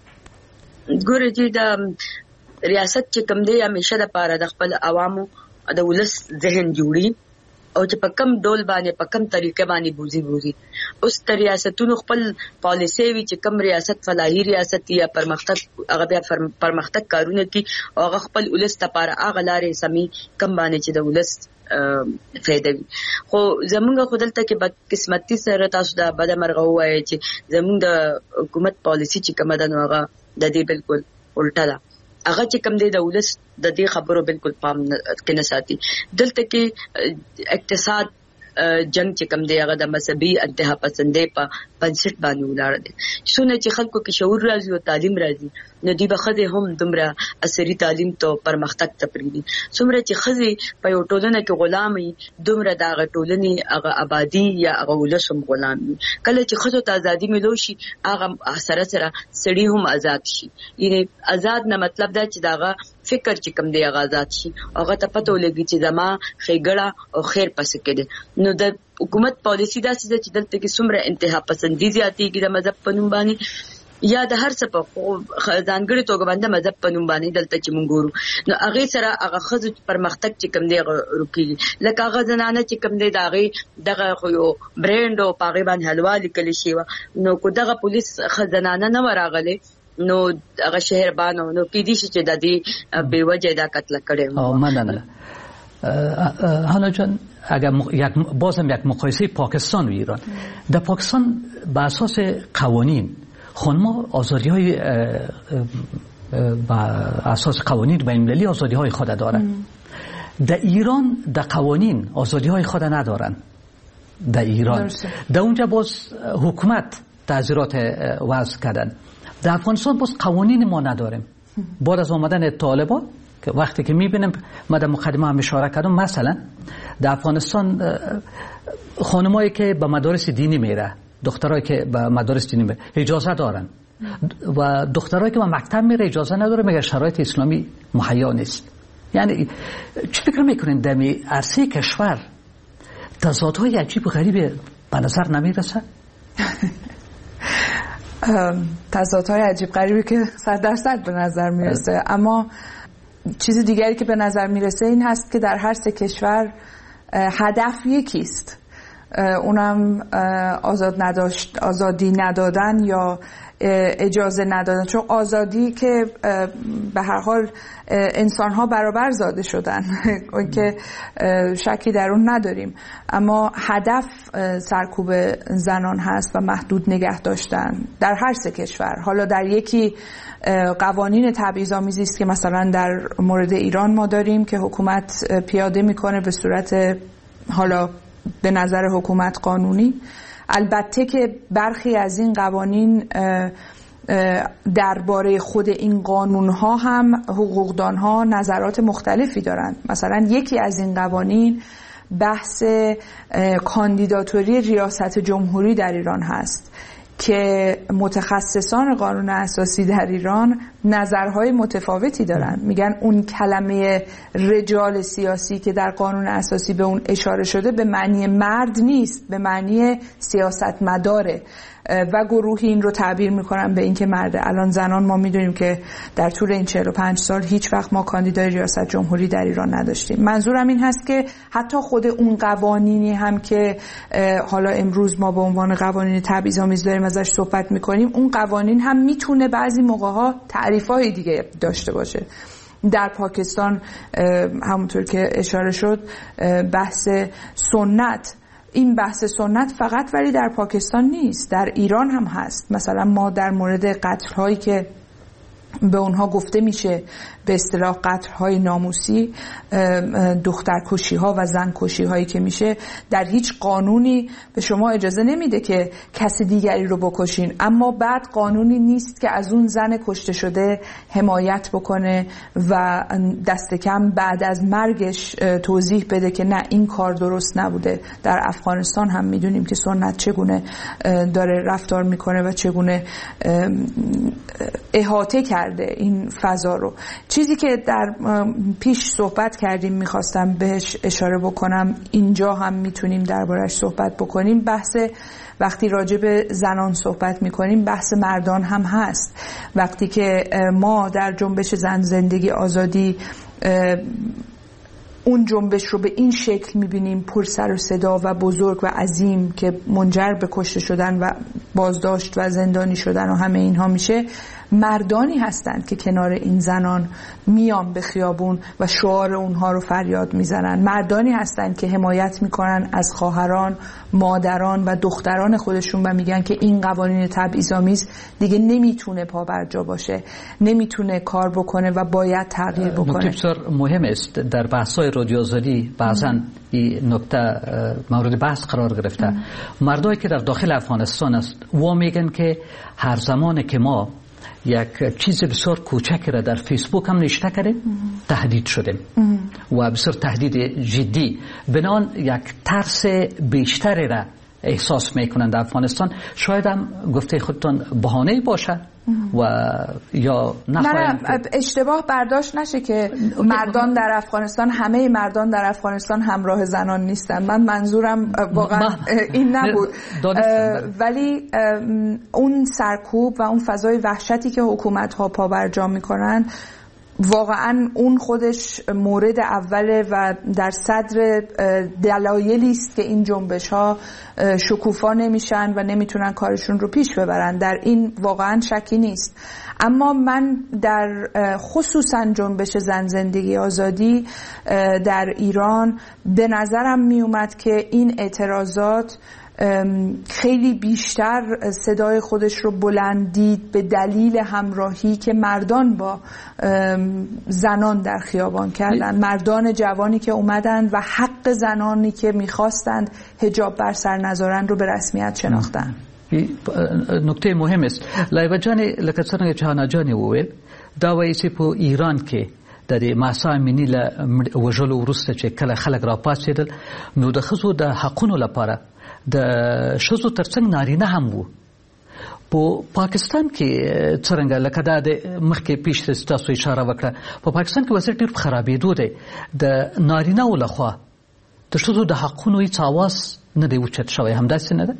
ګوره چې د ریاست چې کوم دی همیشه دپاره د خپل عوامو د ولس ذهن جوړي، او چې په کم ډول باندې په کم طریقه باندې بوزي بوزي اوس تر ریاستونو خپل پالیسي وی چې کم ریاست فلاحي ریاست یا پرمختګ هغه بیا پرمختګ کارونه کوي او هغه خپل ولس لپاره هغه لارې سمي کم باندې چې د ولس فائدہ وي. خو زمونږ خودلته کې بد قسمتي سره تاسو دا بد مرغه وایي چې زمونږ د حکومت پالیسي چې کومه ده نو هغه د دې بالکل الټا ده. هغه چې کوم دی د ولس د دې خبرو بالکل پام کې نه ساتي. دلته کې اقتصاد جنگ چې کوم دی هغه د مذهبي انتها پسندۍ په بنسټ باندې ولاړ دی. څونه چې خلکو کې شعور راځي او تعلیم راځي نو دی به خزه هم دومره عصري تعلیم ته پرمختګ ته پریدي. څومره چې خزه په یو ټولنه کې غلامي دومره د هغه ټولنې هغه آبادی یا هغه ولسم غلام وي. کله چې خزو ته ازادي ملو شي هغه سره سره سړي هم آزاد شي. یعنی آزاد نه مطلب دا چې داغه فکر چې کوم دی هغه آزاد شي هغه ته پته ولګي چې زما خېګړه او خیر پس کېده. نو د حکومت پالیسی دا چې دلته کې څومره انتها پسندي زیاتېږي د مذهب په نوم باندې یا د هر څه په ځانګړي توګه باندې مذهب په نوم باندې دلته چې مونږ ګورو نو هغه سره هغه خزو پرمختګ چې کوم دی رکیږي. لکه هغه زنانه چې کوم دی داغه دغه خو یو برند او پاغه باندې حلوا لیکل شي نو کو دغه پولیس خزانه نه وراغله نو هغه شهر بانو نو کې دي چې د دې به وجه دا قتل کړي. او مننه هانا جان اگر یک بازم یک مقایسه پاکستان و ایران در پاکستان به اساس قوانین خانم‌ها آزادی‌های با اساس قوانین بین‌المللی آزادی‌های خود دارند. در ایران در قوانین آزادی‌های خود ندارند. در ایران در اونجا باز حکومت تعزیرات وضع کردن. در افغانستان باز قوانین ما نداریم. بعد از آمدن طالبان که وقتی که می‌بینیم ما در مقدمه هم اشاره کردم مثلا در افغانستان خانمایی که به مدارس دینی میره دخترایی که به مدارس دینی میره اجازه دارن و دخترایی که به مکتب میره اجازه نداره مگر شرایط اسلامی مهیا نیست. یعنی چی فکر میکنین در عرصه کشور تضادهای عجیب و غریب به نظر نمیرسه؟ تضادهای عجیب غریبی که صد درصد به نظر میرسه اما چیز دیگری که به نظر میرسه این هست که در هر سه کشور هدف یکیست، اونم آزاد نداشت آزادی ندادن یا اجازه ندادن، چون آزادی که به هر حال انسان‌ها برابر زاده شدن که شکی در اون نداریم، اما هدف سرکوب زنان هست و محدود نگه داشتن در هر سه کشور. حالا در یکی قوانین تبعیض‌آمیزی است که مثلا در مورد ایران ما داریم که حکومت پیاده میکنه به صورت حالا به نظر حکومت قانونی، البته که برخی از این قوانین درباره خود این قانون‌ها هم حقوقدان‌ها نظرات مختلفی دارند. مثلا یکی از این قوانین بحث کاندیداتوری ریاست جمهوری در ایران هست که متخصصان قانون اساسی در ایران نظرهای متفاوتی دارن. میگن اون کلمه رجال سیاسی که در قانون اساسی به اون اشاره شده به معنی مرد نیست، به معنی سیاستمداره و گروهی این رو تعبیر میکنن به اینکه مرده. الان زنان ما میدونیم که در طول این چهل و پنج سال هیچ وقت ما کاندیدای ریاست جمهوری در ایران نداشتیم. منظورم این هست که حتی خود اون قوانینی هم که حالا امروز ما به عنوان قوانین تبعیض‌آمیز داریم ازش صحبت میکنیم، اون قوانین هم میتونه بعضی موقع‌ها تعریف‌های دیگه داشته باشه. در پاکستان همونطور که اشاره شد بحث سنت، این بحث سنت فقط ولی در پاکستان نیست، در ایران هم هست. مثلا ما در مورد قتل‌هایی که به اونها گفته میشه به اصطلاح قتل‌های ناموسی، دخترکشی‌ها و زنکشی‌هایی که میشه، در هیچ قانونی به شما اجازه نمیده که کسی دیگری رو بکشین، اما بعد قانونی نیست که از اون زن کشته شده حمایت بکنه و دست کم بعد از مرگش توضیح بده که نه این کار درست نبوده. در افغانستان هم میدونیم که سنت چگونه داره رفتار میکنه و چگونه احاطه کرده این فضا رو. چیزی که در پیش صحبت کردیم میخواستم بهش اشاره بکنم، اینجا هم میتونیم دربارش صحبت بکنیم. بحث وقتی راجع به زنان صحبت میکنیم بحث مردان هم هست. وقتی که ما در جنبش زن زندگی آزادی اون جنبش رو به این شکل میبینیم پر سر و صدا و بزرگ و عظیم که منجر به کشته شدن و بازداشت و زندانی شدن و همه اینها میشه، مردانی هستند که کنار این زنان میان به خیابون و شعار اونها رو فریاد میزنن. مردانی هستند که حمایت میکنن از خواهران، مادران و دختران خودشون و میگن که این قوانین تبعیض‌آمیز دیگه نمیتونه پابرجا باشه، نمیتونه کار بکنه و باید تغییر بکنه. نکته بسیار مهم است در بحث‌های رادیو آزادی بعضاً این نکته مورد بحث قرار گرفته. مردایی که در داخل افغانستان است و میگن که هر زمانی که ما یک چیز بسیار کوچکی را در فیسبوک هم نشته کردیم تهدید شدیم و بسیار تهدید جدی، بنان یک ترس بیشتری را احساس میکنند در افغانستان. شاید هم گفته خودتان بهانه باشه و یا نه نه اشتباه برداشت نشه که مردان در افغانستان، همه مردان در افغانستان همراه زنان نیستن. من منظورم واقعا این نبود، ولی اون سرکوب و اون فضای وحشتی که حکومت ها پابرجا میکنن واقعا اون خودش مورد اوله و در صدر دلایلی است که این جنبش ها شکوفا نمیشن و نمیتونن کارشون رو پیش ببرن. در این واقعا شکی نیست. اما من در خصوصا جنبش زن زندگی آزادی در ایران به نظرم می اومد که این اعتراضات خیلی بیشتر صدای خودش رو بلندید به دلیل همراهی که مردان با زنان در خیابان کردن، مردان جوانی که اومدن و حق زنانی که میخواستند حجاب بر سر نذارن رو به رسمیت شناختن. نکته مهم است. لایبه جانی لکه څنګه چې هانا جانی وویل دا وایي چې په ایران کې د ماسا امینی له وژلو وروسته چې کله خلک را پاتېدل نو د ښځو د حقونو لپاره د ښځو ترڅنګ نارینه هم وو. په پاکستان کې څرنګه لکه دا د مخکې پیش تاسو اشاره وکړه، په پاکستان کې وضعیت ډېر په خرابېدو دی. د نارینه‌و لخوا د ښځو د حقونو هېڅ اواز نه دی اوچت شوی، همداسې نه ده؟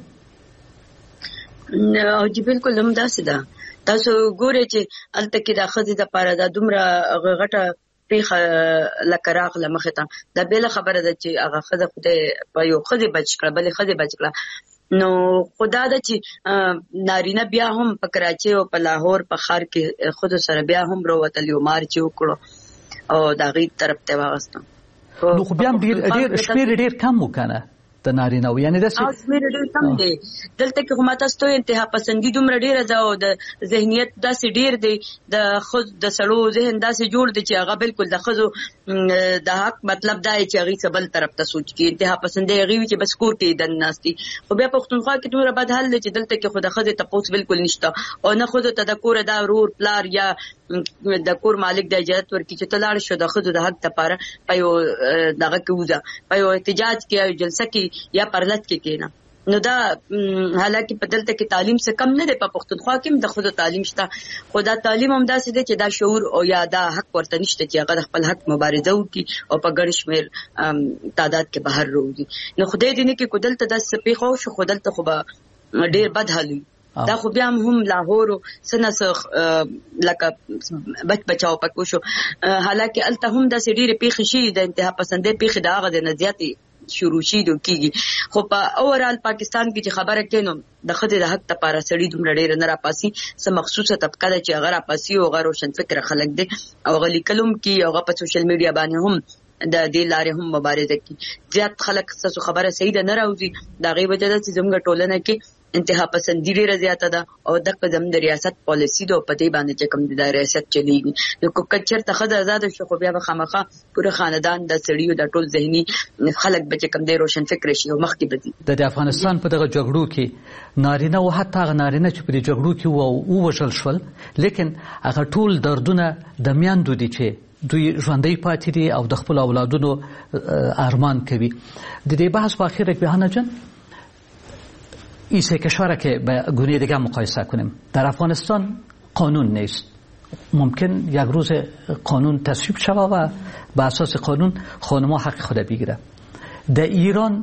او جی بالکل هم داسې ده. تاسو ګورئ چې هلته کې د ښځې دپاره دا دومره غټه پیښه لکه راغله مخې ته، دا بېله خبره ده چې هغه ښځه خدای په یو ښځې بچ کړه، بلې ښځې بچ کړه. نو خو دا ده چې نارینه بیا هم په کراچۍ او په لاهور په ښار کې ښځو سره بیا هم راوتل، یو مارچ یې وکړو او د هغې طرف ته یې واغېستم. نو خو بیا هم شمېر ډېر کم و که نه د نارینه‌و، یعنې داسې شمېر ډېر کم دی. دلته کې خو ما تاسو ته انتها پسندي دومره ډېره ده او د ذهنیت داسې ډېر دی، د ښځو د سړو ذهن داسې جوړ دی چې هغه بالکل د ښځو د حق مطلب دا دی چې هغوی څه بل طرف ته سوچ کړي. انتها پسندۍ هغوی وي چې بس کور کې یې دن ناست دي. خو بیا پښتونخوا کې دومره بد حال دی چې دلته کې خو د ښځې تپوس بالکل نشته او نه ښځو ته د کوره دا ورور پلار یا د کور مالک د اجازت ورکړي چې ته لاړ شو د ښځو د حق دپاره په یو دغه کې وځه، په یو احتجاج کې یا جلسه کې یا پرلط کې کېنه. نو دا حالانکه په دلته کې تعلیم څه کم نه دی، په پښتونخوا کې هم د ښځو تعلیم شته، خو دا تعلیم هم داسې دی چې دا شعور او یا دا حق ورته نشته چې هغه د خپل حق مبارزه وکړي او په ګڼ شمېر تعداد کې بهر راوځي. نو خدای دې نه کړي که دلته داسې څه پېښه وشي، خو دلته خو به ډېر بد حال وي. دا خو بیا هم لاهور څه نه څه لکه بچ بچاو پکې وشو، حالانکه هلته هم داسې ډېرې پېښې شوي د انتها پسندۍ پېښې د هغه د نه زیاتې شروع شي دو کیږي. خو په اورال پاکستان کې چې خبره کینو د ښځې د حق لپاره سړي دومره ډېره نه راپاسي، څه مخصوصه طبقه ده چې هغه راپاسي او هغه روشن فکره خلک دي او هغه لیکل هم کوي او هغه په سوشل میډیا باندې هم د دې لارې هم مبارزه کوي. زیات خلک ستاسو خبره صحیح ده نه راوځي، د هغې وجه ده چې زموږ ټولنه کې انتها پسندي ډېره زیاته ده او دغه زموږ د ریاست پالیسي ده او په دې باندې چې کوم د ریاست چلیږي. نو که چېرته ښځه ازاده شي خو بیا به خامخا پوره خاندان د سړیو د ټول ذهني خلک به چې کوم دی روشن فکره شي او مخکې به ځي. د افغانستان په دغه جګړو کې نارینه او حتی هغه نارینه چې په دې جګړو کې ووژل شول، لیکن هغه ټول دردونه د میندو دي چې دوی ژوندۍ پاتې دي او د خپل اولادونو ارمان کوي. د دې بحث په اخیر کې بهانه جان این سه کشور که به گونه دیگه مقایسه کنیم، در افغانستان قانون نیست. ممکن یک روز قانون تصویب شود و به اساس قانون خانم‌ها حق خود بگیره. در ایران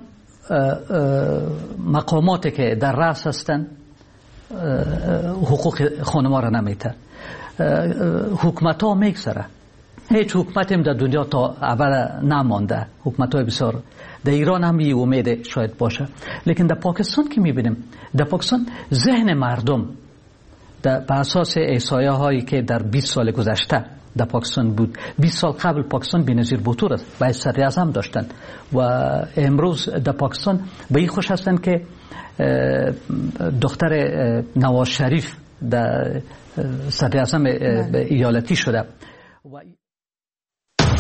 مقاماتی که در رأس هستند حقوق خانم‌ها را نمیده، حکومت‌ها میگذره هیچ حکومت هم در دنیا تا اول نمانده، حکومت های بسیار. در ایران هم یه امید شاید باشه، لیکن در پاکستان که میبینیم، در پاکستان ذهن مردم در بر اساس احصایه هایی که در بیست سال گذشته در پاکستان بود، بیست سال قبل پاکستان بی‌نظیر بطور است و صدر اعظم داشتن و امروز در پاکستان به این خوش هستند که دختر نواز شریف در صدر اعظم ایالتی شده.